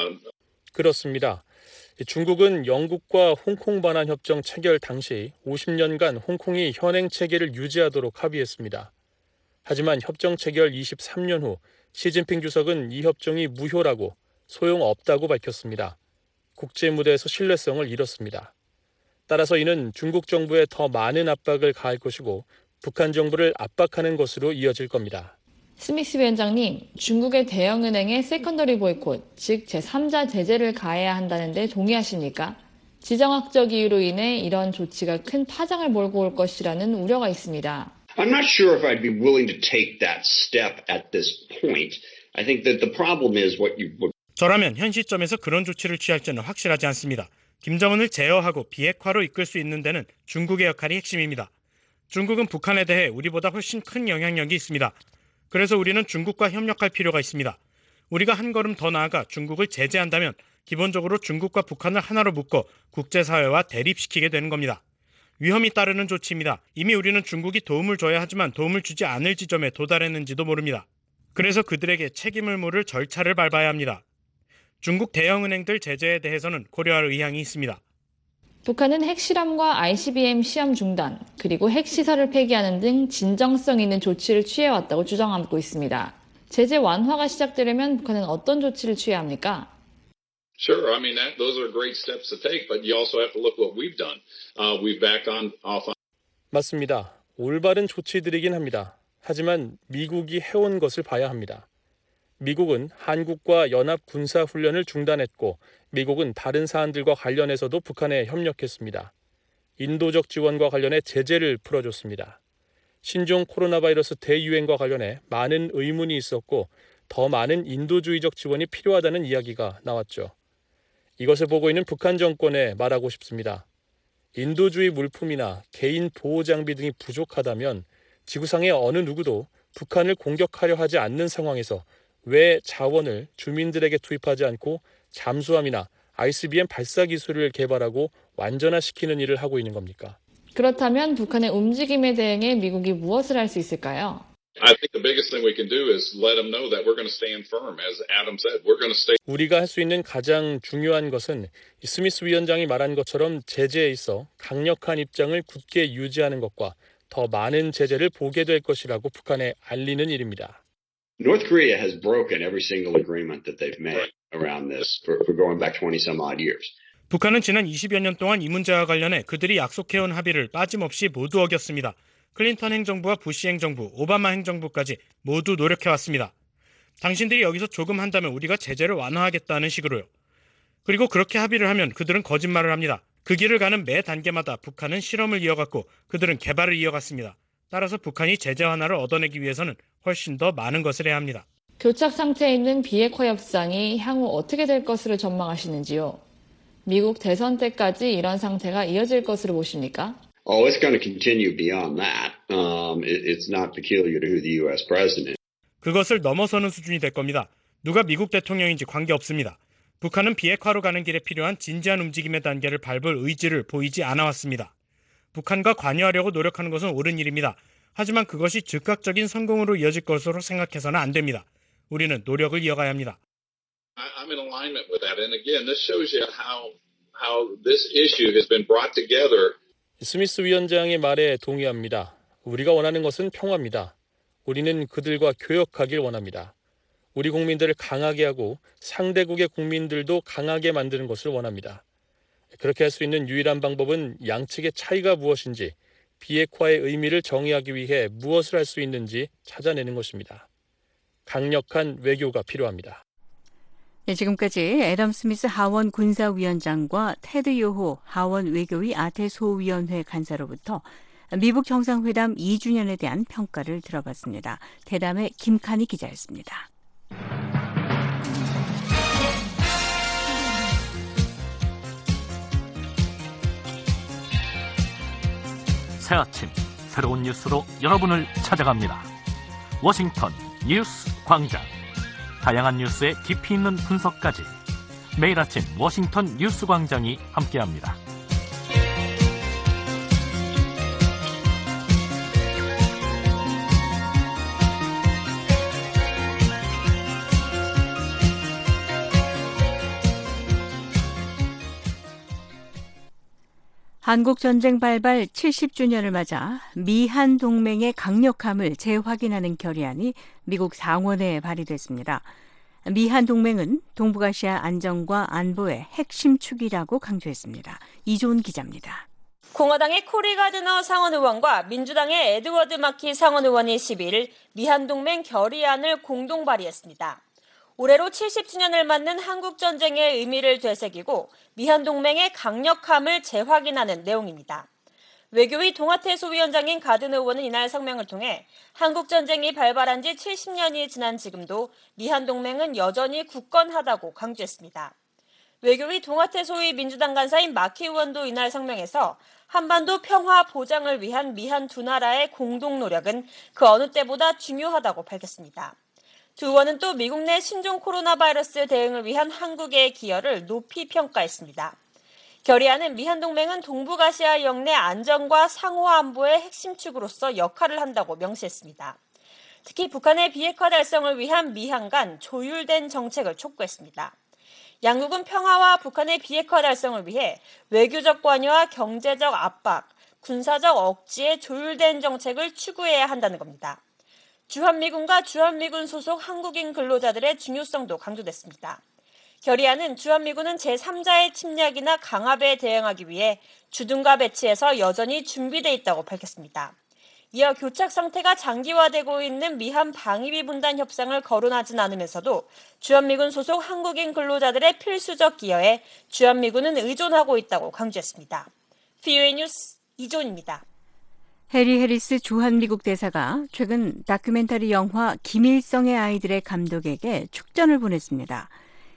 S25: 그렇습니다. 중국은 영국과 홍콩 반환 협정 체결 당시 50년간 홍콩이 현행 체계를 유지하도록 합의했습니다. 하지만 협정 체결 23년 후 시진핑 주석은 이 협정이 무효라고 소용없다고 밝혔습니다. 국제 무대에서 신뢰성을 잃었습니다. 따라서 이는 중국 정부에 더 많은 압박을 가할 것이고 북한 정부를 압박하는 것으로 이어질 겁니다.
S22: 스미스 위원장님, 중국의 대형은행의 세컨더리 보이콧, 즉 제3자 제재를 가해야 한다는데 동의하십니까? 지정학적 이유로 인해 이런 조치가 큰 파장을 몰고 올 것이라는 우려가 있습니다.
S23: I'm not sure if I'd be willing to take that step at this point. I think that the problem is
S15: 저라면 현 시점에서 그런 조치를 취할지는 확실하지 않습니다. 김정은을 제어하고 비핵화로 이끌 수 있는 데는 중국의 역할이 핵심입니다. 중국은 북한에 대해 우리보다 훨씬 큰 영향력이 있습니다. 그래서 우리는 중국과 협력할 필요가 있습니다. 우리가 한 걸음 더 나아가 중국을 제재한다면 기본적으로 중국과 북한을 하나로 묶어 국제사회와 대립시키게 되는 겁니다. 위험이 따르는 조치입니다. 이미 우리는 중국이 도움을 줘야 하지만 도움을 주지 않을 지점에 도달했는지도 모릅니다. 그래서 그들에게 책임을 물을 절차를 밟아야 합니다. 중국 대형은행들 제재에 대해서는 고려할 의향이 있습니다.
S22: 북한은 핵실험과 ICBM 시험 중단, 그리고 핵시설을 폐기하는 등 진정성 있는 조치를 취해왔다고 주장하고 있습니다. 제재 완화가 시작되려면 북한은 어떤 조치를 취해야 합니까?
S24: Sure, I mean those are great steps to take, but you also have to look what we've done. We've backed off on.
S25: 맞습니다. 올바른 조치들이긴 합니다. 하지만 미국이 해온 것을 봐야 합니다. 미국은 한국과 연합 군사훈련을 중단했고 미국은 다른 사안들과 관련해서도 북한에 협력했습니다. 인도적 지원과 관련해 제재를 풀어줬습니다. 신종 코로나 바이러스 대유행과 관련해 많은 의문이 있었고 더 많은 인도주의적 지원이 필요하다는 이야기가 나왔죠. 이것을 보고 있는 북한 정권에 말하고 싶습니다. 인도주의 물품이나 개인 보호 장비 등이 부족하다면 지구상의 어느 누구도 북한을 공격하려 하지 않는 상황에서 왜 자원을 주민들에게 투입하지 않고 잠수함이나 ICBM 발사 기술을 개발하고 완전화시키는 일을 하고 있는 겁니까?
S22: 그렇다면 북한의 움직임에 대응해 미국이 무엇을 할 수 있을까요?
S24: I think the biggest thing we can do is let them know that we're going to stand firm. As Adam said, we're going to stay.
S25: 우리가 할 수 있는 가장 중요한 것은 스미스 위원장이 말한 것처럼 제재에 있어 강력한 입장을 굳게 유지하는 것과 더 많은 제재를 보게 될 것이라고 북한에 알리는 일입니다.
S23: North Korea has broken every single agreement that they've made around this for going back 20 some odd years.
S15: 북한은 지난 20여 년 동안 이 문제와 관련해 그들이 약속해온 합의를 빠짐없이 모두 어겼습니다. 클린턴 행정부와 부시 행정부, 오바마 행정부까지 모두 노력해왔습니다. 당신들이 여기서 조금 한다면 우리가 제재를 완화하겠다는 식으로요. 그리고 그렇게 합의를 하면 그들은 거짓말을 합니다. 그 길을 가는 매 단계마다 북한은 실험을 이어갔고 그들은 개발을 이어갔습니다. 따라서 북한이 제재 완화를 얻어내기 위해서는 훨씬 더 많은 것을 해야 합니다.
S22: 교착 상태에 있는 비핵화 협상이 향후 어떻게 될 것으로 전망하시는지요? 미국 대선 때까지 이런 상태가 이어질 것으로 보십니까?
S23: Oh, it's going to continue beyond that. It's not peculiar to the U.S. president.
S15: 그것을 넘어서는 수준이 될 겁니다. 누가 미국 대통령인지 관계없습니다. 북한은 비핵화로 가는 길에 필요한 진지한 움직임의 단계를 밟을 의지를 보이지 않아왔습니다. 북한과 관여하려고 노력하는 것은 옳은 일입니다. 하지만 그것이 즉각적인 성공으로 이어질 것으로 생각해서는 안 됩니다. 우리는 노력을 이어가야 합니다.
S24: I'm in alignment with that. And again, this shows you how this issue has been brought together.
S25: 스미스 위원장의 말에 동의합니다. 우리가 원하는 것은 평화입니다. 우리는 그들과 교역하길 원합니다. 우리 국민들을 강하게 하고 상대국의 국민들도 강하게 만드는 것을 원합니다. 그렇게 할 수 있는 유일한 방법은 양측의 차이가 무엇인지, 비핵화의 의미를 정의하기 위해 무엇을 할 수 있는지 찾아내는 것입니다. 강력한 외교가 필요합니다.
S3: 네, 지금까지 애덤 스미스 하원 군사위원장과 테드 요호 하원 외교위 아태 소위원회 간사로부터 미북 정상회담 2주년에 대한 평가를 들어봤습니다. 대담의 김칸희 기자였습니다.
S2: 새 아침 새로운 뉴스로 여러분을 찾아갑니다. 워싱턴 뉴스 광장. 다양한 뉴스의 깊이 있는 분석까지 매일 아침 워싱턴 뉴스 광장이 함께합니다.
S3: 한국전쟁 발발 70주년을 맞아 미한 동맹의 강력함을 재확인하는 결의안이 미국 상원에 발의됐습니다. 미한 동맹은 동북아시아 안정과 안보의 핵심 축이라고 강조했습니다. 이조은 기자입니다.
S13: 공화당의 코리 가드너 상원 의원과 민주당의 에드워드 마키 상원 의원이 12일 미한 동맹 결의안을 공동 발의했습니다. 올해로 70주년을 맞는 한국전쟁의 의미를 되새기고 미한동맹의 강력함을 재확인하는 내용입니다. 외교위 동아태 소위원장인 가든 의원은 이날 성명을 통해 한국전쟁이 발발한 지 70년이 지난 지금도 미한동맹은 여전히 굳건하다고 강조했습니다. 외교위 동아태 소위 민주당 간사인 마키 의원도 이날 성명에서 한반도 평화 보장을 위한 미한 두 나라의 공동 노력은 그 어느 때보다 중요하다고 밝혔습니다. 두 의원은 또 미국 내 신종 코로나 바이러스 대응을 위한 한국의 기여를 높이 평가했습니다. 결의안은 미한동맹은 동북아시아 영내 안정과 상호 안보의 핵심 축으로서 역할을 한다고 명시했습니다. 특히 북한의 비핵화 달성을 위한 미한 간 조율된 정책을 촉구했습니다. 양국은 평화와 북한의 비핵화 달성을 위해 외교적 관여와 경제적 압박, 군사적 억지의 조율된 정책을 추구해야 한다는 겁니다. 주한미군과 주한미군 소속 한국인 근로자들의 중요성도 강조됐습니다. 결의안은 주한미군은 제3자의 침략이나 강압에 대응하기 위해 주둔과 배치해서 여전히 준비돼 있다고 밝혔습니다. 이어 교착 상태가 장기화되고 있는 미한 방위비 분담 협상을 거론하진 않으면서도 주한미군 소속 한국인 근로자들의 필수적 기여에 주한미군은 의존하고 있다고 강조했습니다. VOA 뉴스 이존입니다.
S3: 해리 해리스 주한미국 대사가 최근 다큐멘터리 영화 김일성의 아이들의 감독에게 축전을 보냈습니다.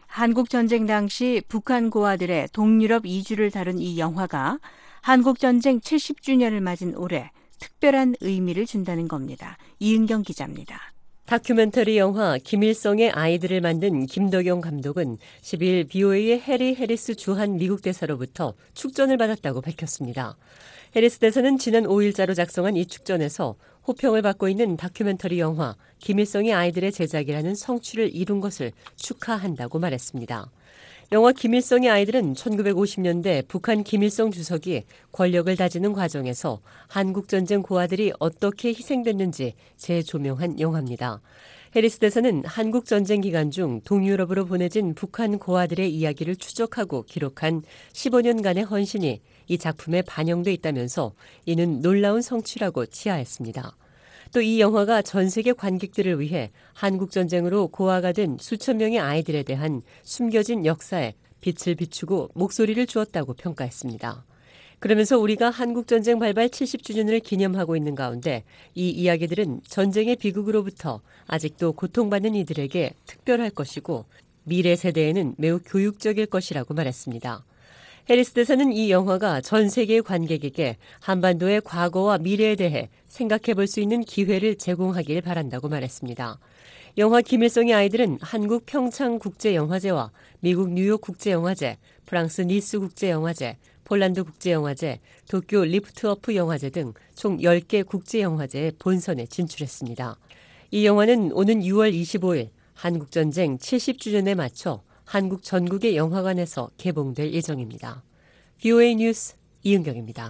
S3: 한국전쟁 당시 북한 고아들의 동유럽 이주를 다룬 이 영화가 한국전쟁 70주년을 맞은 올해 특별한 의미를 준다는 겁니다. 이은경 기자입니다.
S4: 다큐멘터리 영화 김일성의 아이들을 만든 김덕영 감독은 12일 BOA의 해리 해리스 주한 미국 대사로부터 축전을 받았다고 밝혔습니다. 해리스 대사는 지난 5일자로 작성한 이 축전에서 호평을 받고 있는 다큐멘터리 영화 김일성의 아이들의 제작이라는 성취를 이룬 것을 축하한다고 말했습니다. 영화 김일성의 아이들은 1950년대 북한 김일성 주석이 권력을 다지는 과정에서 한국전쟁 고아들이 어떻게 희생됐는지 재조명한 영화입니다. 해리스 대사는 한국전쟁 기간 중 동유럽으로 보내진 북한 고아들의 이야기를 추적하고 기록한 15년간의 헌신이 이 작품에 반영돼 있다면서 이는 놀라운 성취라고 치하했습니다. 또 이 영화가 전 세계 관객들을 위해 한국전쟁으로 고아가 된 수천 명의 아이들에 대한 숨겨진 역사에 빛을 비추고 목소리를 주었다고 평가했습니다. 그러면서 우리가 한국전쟁 발발 70주년을 기념하고 있는 가운데 이 이야기들은 전쟁의 비극으로부터 아직도 고통받는 이들에게 특별할 것이고 미래 세대에는 매우 교육적일 것이라고 말했습니다. 해리스 대사는 이 영화가 전 세계의 관객에게 한반도의 과거와 미래에 대해 생각해 볼 수 있는 기회를 제공하길 바란다고 말했습니다. 영화 김일성의 아이들은 한국 평창 국제영화제와 미국 뉴욕 국제영화제, 프랑스 니스 국제영화제, 폴란드 국제영화제, 도쿄 리프트어프 영화제 등 총 10개 국제영화제의 본선에 진출했습니다. 이 영화는 오는 6월 25일 한국전쟁 70주년에 맞춰 한국 전국의 영화관에서 개봉될 예정입니다. VOA 뉴스 이은경입니다.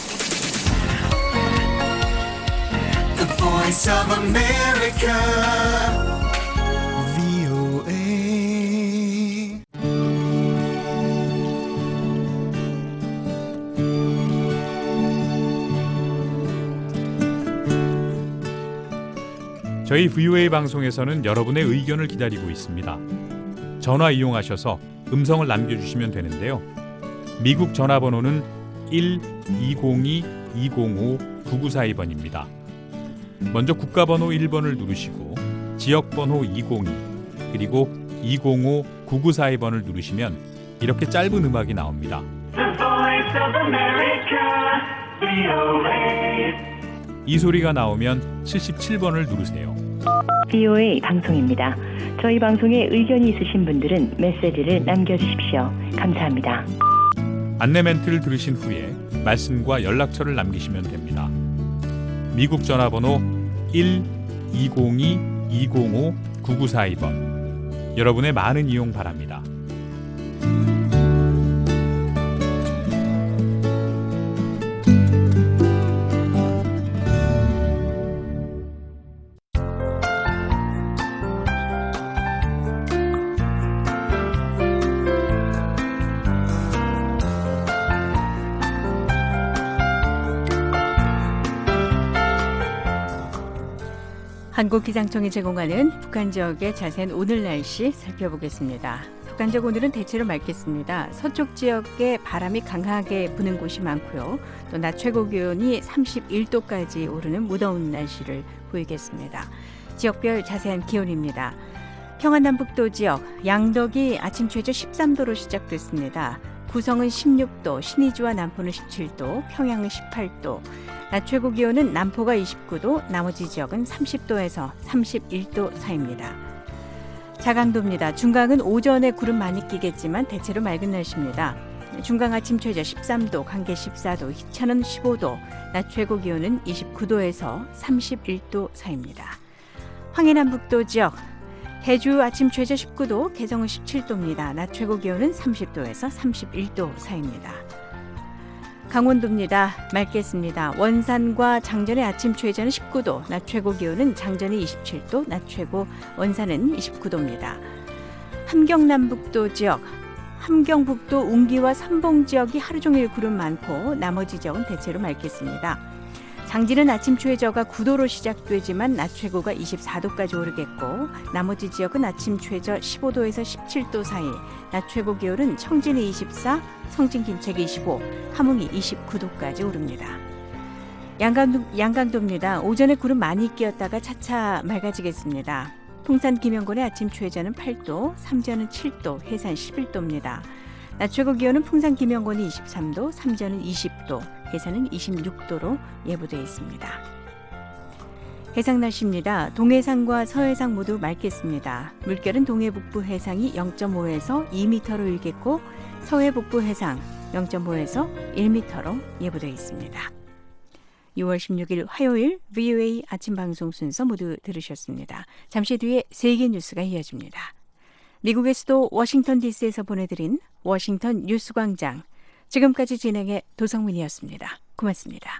S6: The Voice of America, VOA.
S7: 저희 VOA 방송에서는 여러분의 의견을 기다리고 있습니다. 전화 이용하셔서 음성을 남겨주시면 되는데요. 미국 전화번호는 1-202-205-9942번입니다. 먼저 국가번호 1번을 누르시고 지역번호 202 그리고 205-9942번을 누르시면 이렇게 짧은 음악이 나옵니다. 이 소리가 나오면 77번을 누르세요.
S8: VOA 방송입니다. 저희 방송에 의견이 있으신 분들은 메시지를 남겨주십시오. 감사합니다.
S7: 안내 멘트를 들으신 후에 말씀과 연락처를 남기시면 됩니다. 미국 전화번호 1-202-205-9942번. 여러분의 많은 이용 바랍니다.
S3: 한국기상청이 제공하는 북한 지역의 자세한 오늘 날씨 살펴보겠습니다. 북한 지역 오늘은 대체로 맑겠습니다. 서쪽 지역에 바람이 강하게 부는 곳이 많고요. 또 낮 최고 기온이 31도까지 오르는 무더운 날씨를 보이겠습니다. 지역별 자세한 기온입니다. 평안남북도 지역 양덕이 아침 최저 13도로 시작됐습니다. 구성은 16도, 신의주와 남포는 17도, 평양은 18도, 낮 최고 기온은 남포가 29도, 나머지 지역은 30도에서 31도 사이입니다. 자강도입니다. 중강은 오전에 구름 많이 끼겠지만 대체로 맑은 날씨입니다. 중강 아침 최저 13도, 강계 14도, 희천은 15도, 낮 최고 기온은 29도에서 31도 사이입니다. 황해남북도 지역 해주 아침 최저 19도, 개성은 17도입니다. 낮 최고 기온은 30도에서 31도 사이입니다. 강원도입니다. 맑겠습니다. 원산과 장전의 아침 최저는 19도, 낮 최고 기온은 장전이 27도, 낮 최고 원산은 29도입니다. 함경남북도 지역, 함경북도 웅기와 삼봉 지역이 하루 종일 구름 많고 나머지 지역은 대체로 맑겠습니다. 장지는 아침 최저가 9도로 시작되지만 낮 최고가 24도까지 오르겠고 나머지 지역은 아침 최저 15도에서 17도 사이, 낮 최고 기온은 청진이 24, 성진 김책이 25, 함흥이 29도까지 오릅니다. 양강도입니다. 오전에 구름 많이 끼었다가 차차 맑아지겠습니다. 풍산 김영곤의 아침 최저는 8도, 삼전은 7도, 해산 11도입니다. 낮 최고 기온은 풍산 김영곤이 23도, 삼전은 20도, 해산은 26도로 예보되어 있습니다. 해상 날씨입니다. 동해상과 서해상 모두 맑겠습니다. 물결은 동해 북부 해상이 0.5에서 2m로 일겠고 서해 북부 해상 0.5에서 1m로 예보되어 있습니다. 6월 16일 화요일 VOA 아침 방송 순서 모두 들으셨습니다. 잠시 뒤에 세계 뉴스가 이어집니다. 미국의 수도 워싱턴 DC에서 보내드린 워싱턴 뉴스광장. 지금까지 진행의 도성민이었습니다. 고맙습니다.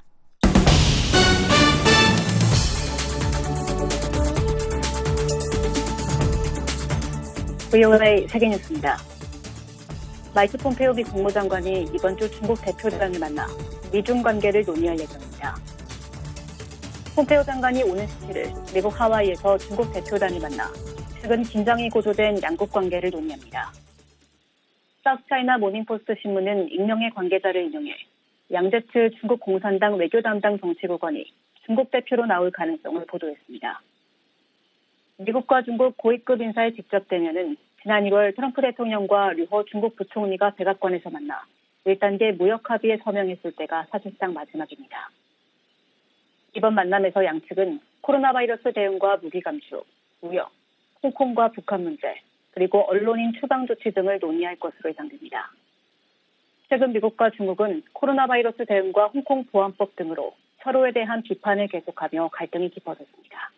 S8: VOA 세계뉴스입니다. 마이크 폼페오 미 국무장관이 이번 주 중국 대표단을 만나 미중 관계를 논의할 예정입니다. 폼페오 장관이 오는 17일 미국 하와이에서 중국 대표단을 만나 최근 긴장이 고조된 양국 관계를 논의합니다. 사우스차이나 모닝포스트 신문은 익명의 관계자를 인용해 양제츠 중국 공산당 외교 담당 정치국원이 중국 대표로 나올 가능성을 보도했습니다. 미국과 중국 고위급 인사의 직접 대면은 지난 1월 트럼프 대통령과 류호 중국 부총리가 백악관에서 만나 1단계 무역 합의에 서명했을 때가 사실상 마지막입니다. 이번 만남에서 양측은 코로나 바이러스 대응과 무기 감축, 무역, 홍콩과 북한 문제, 그리고 언론인 추방 조치 등을 논의할 것으로 예상됩니다. 최근 미국과 중국은 코로나 바이러스 대응과 홍콩 보안법 등으로 서로에 대한 비판을 계속하며 갈등이 깊어졌습니다.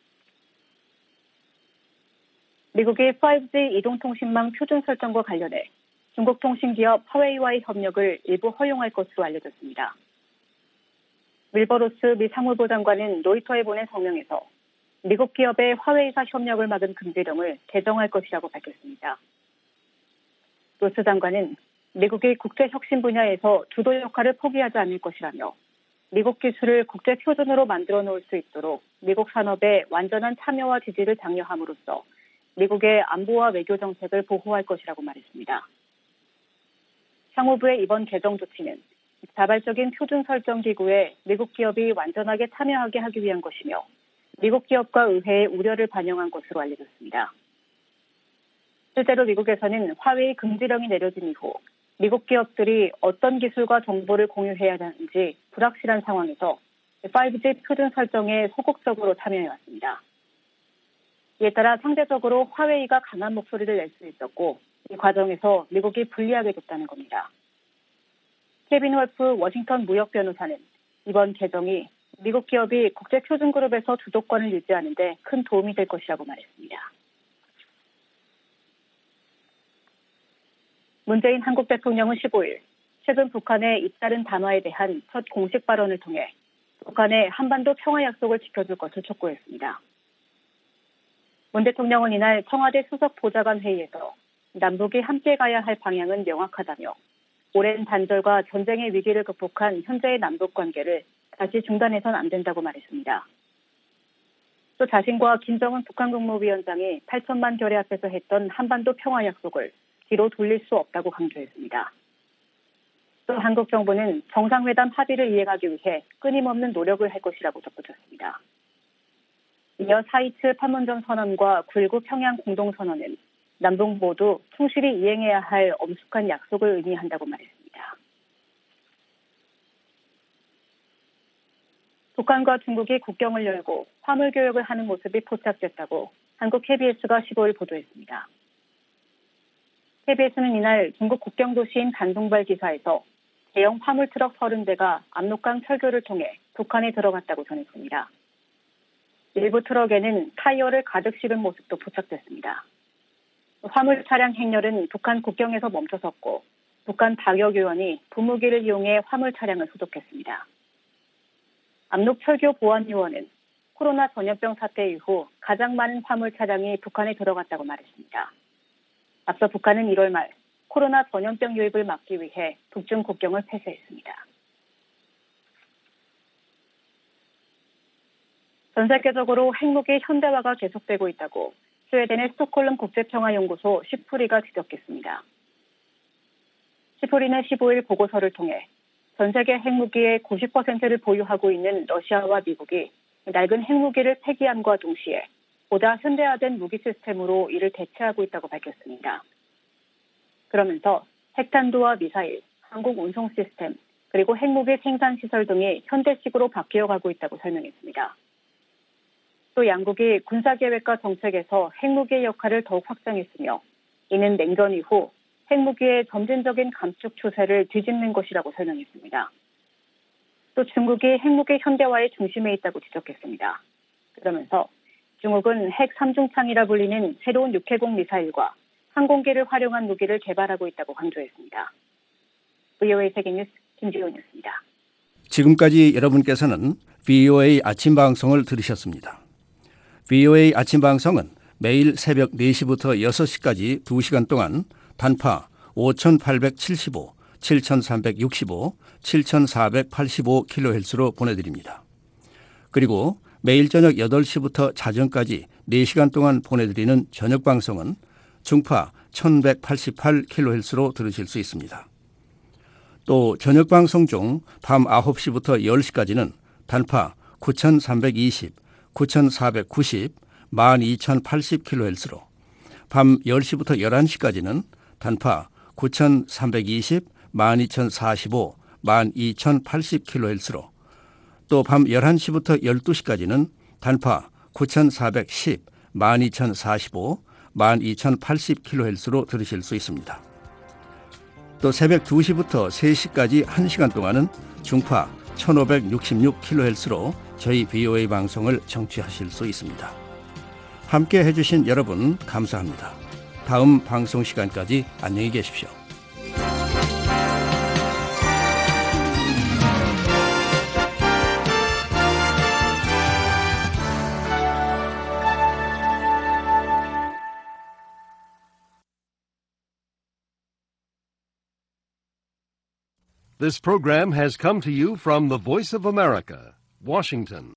S8: 미국이 5G 이동통신망 표준 설정과 관련해 중국 통신기업 화웨이와의 협력을 일부 허용할 것으로 알려졌습니다. 윌버로스 미 상무부 장관은 로이터에 보낸 성명에서 미국 기업의 화웨이사 협력을 막은 금지령을 개정할 것이라고 밝혔습니다. 로스 장관은 미국이 국제 혁신 분야에서 주도 역할을 포기하지 않을 것이라며 미국 기술을 국제 표준으로 만들어 놓을 수 있도록 미국 산업의 완전한 참여와 지지를 장려함으로써 미국의 안보와 외교 정책을 보호할 것이라고 말했습니다. 상무부의 이번 개정 조치는 자발적인 표준 설정 기구에 미국 기업이 완전하게 참여하게 하기 위한 것이며 미국 기업과 의회의 우려를 반영한 것으로 알려졌습니다. 실제로 미국에서는 화웨이 금지령이 내려진 이후 미국 기업들이 어떤 기술과 정보를 공유해야 하는지 불확실한 상황에서 5G 표준 설정에 소극적으로 참여해왔습니다. 이에 따라 상대적으로 화웨이가 강한 목소리를 낼 수 있었고 이 과정에서 미국이 불리하게 됐다는 겁니다. 케빈 월프 워싱턴 무역 변호사는 이번 개정이 미국 기업이 국제 표준 그룹에서 주도권을 유지하는 데 큰 도움이 될 것이라고 말했습니다. 문재인 한국 대통령은 15일 최근 북한의 잇따른 담화에 대한 첫 공식 발언을 통해 북한의 한반도 평화 약속을 지켜줄 것을 촉구했습니다. 문 대통령은 이날 청와대 수석 보좌관 회의에서 남북이 함께 가야 할 방향은 명확하다며 오랜 단절과 전쟁의 위기를 극복한 현재의 남북 관계를 다시 중단해선 안 된다고 말했습니다. 또 자신과 김정은 북한 국무위원장이 8천만 결의 앞에서 했던 한반도 평화 약속을 뒤로 돌릴 수 없다고 강조했습니다. 또 한국 정부는 정상회담 합의를 이행하기 위해 끊임없는 노력을 할 것이라고 덧붙였습니다. 이어 4.27 판문점 선언과 9.19 평양 공동선언은 남북 모두 충실히 이행해야 할 엄숙한 약속을 의미한다고 말했습니다. 북한과 중국이 국경을 열고 화물 교역을 하는 모습이 포착됐다고 한국 KBS가 15일 보도했습니다. KBS는 이날 중국 국경 도시인 단둥발 기사에서 대형 화물 트럭 30대가 압록강 철교를 통해 북한에 들어갔다고 전했습니다. 일부 트럭에는 타이어를 가득 실은 모습도 포착됐습니다. 화물 차량 행렬은 북한 국경에서 멈춰섰고 북한 방역요원이 분무기를 이용해 화물 차량을 소독했습니다. 압록철교 보안요원은 코로나 전염병 사태 이후 가장 많은 화물 차량이 북한에 들어갔다고 말했습니다. 앞서 북한은 1월 말 코로나 전염병 유입을 막기 위해 북중 국경을 폐쇄했습니다. 전 세계적으로 핵무기 현대화가 계속되고 있다고 스웨덴의 스톡홀름 국제평화연구소 시프리가 지적했습니다. 시프리는 15일 보고서를 통해 전 세계 핵무기의 90%를 보유하고 있는 러시아와 미국이 낡은 핵무기를 폐기함과 동시에 보다 현대화된 무기 시스템으로 이를 대체하고 있다고 밝혔습니다. 그러면서 핵탄두와 미사일, 항공 운송 시스템, 그리고 핵무기 생산 시설 등이 현대식으로 바뀌어가고 있다고 설명했습니다. 또 양국이 군사계획과 정책에서 핵무기의 역할을 더욱 확장했으며 이는 냉전 이후 핵무기의 점진적인 감축 추세를 뒤집는 것이라고 설명했습니다. 또 중국이 핵무기 현대화의 중심에 있다고 지적했습니다. 그러면서 중국은 핵 3중창이라 불리는 새로운 육해공 미사일과 항공기를 활용한 무기를 개발하고 있다고 강조했습니다. VOA 세계뉴스 김지훈이었습니다.
S9: 지금까지 여러분께서는 VOA 아침 방송을 들으셨습니다. VOA 아침 방송은 매일 새벽 4시부터 6시까지 2시간 동안 단파 5875, 7365, 7485kHz로 보내드립니다. 그리고 매일 저녁 8시부터 자정까지 4시간 동안 보내드리는 저녁 방송은 중파 1188kHz로 들으실 수 있습니다. 또 저녁 방송 중 밤 9시부터 10시까지는 단파 9320, 9490, 12080kHz로 밤 10시부터 11시까지는 단파 9320, 12045, 12080kHz로 또 밤 11시부터 12시까지는 단파 9410, 12045, 12080kHz로 들으실 수 있습니다. 또 새벽 2시부터 3시까지 1시간 동안은 중파 1566kHz로 저희 VOA 방송을 청취하실 수 있습니다. 함께 해주신 여러분 감사합니다. 다음 방송 시간까지 안녕히 계십시오.
S5: This program has come to you from the Voice of America, Washington.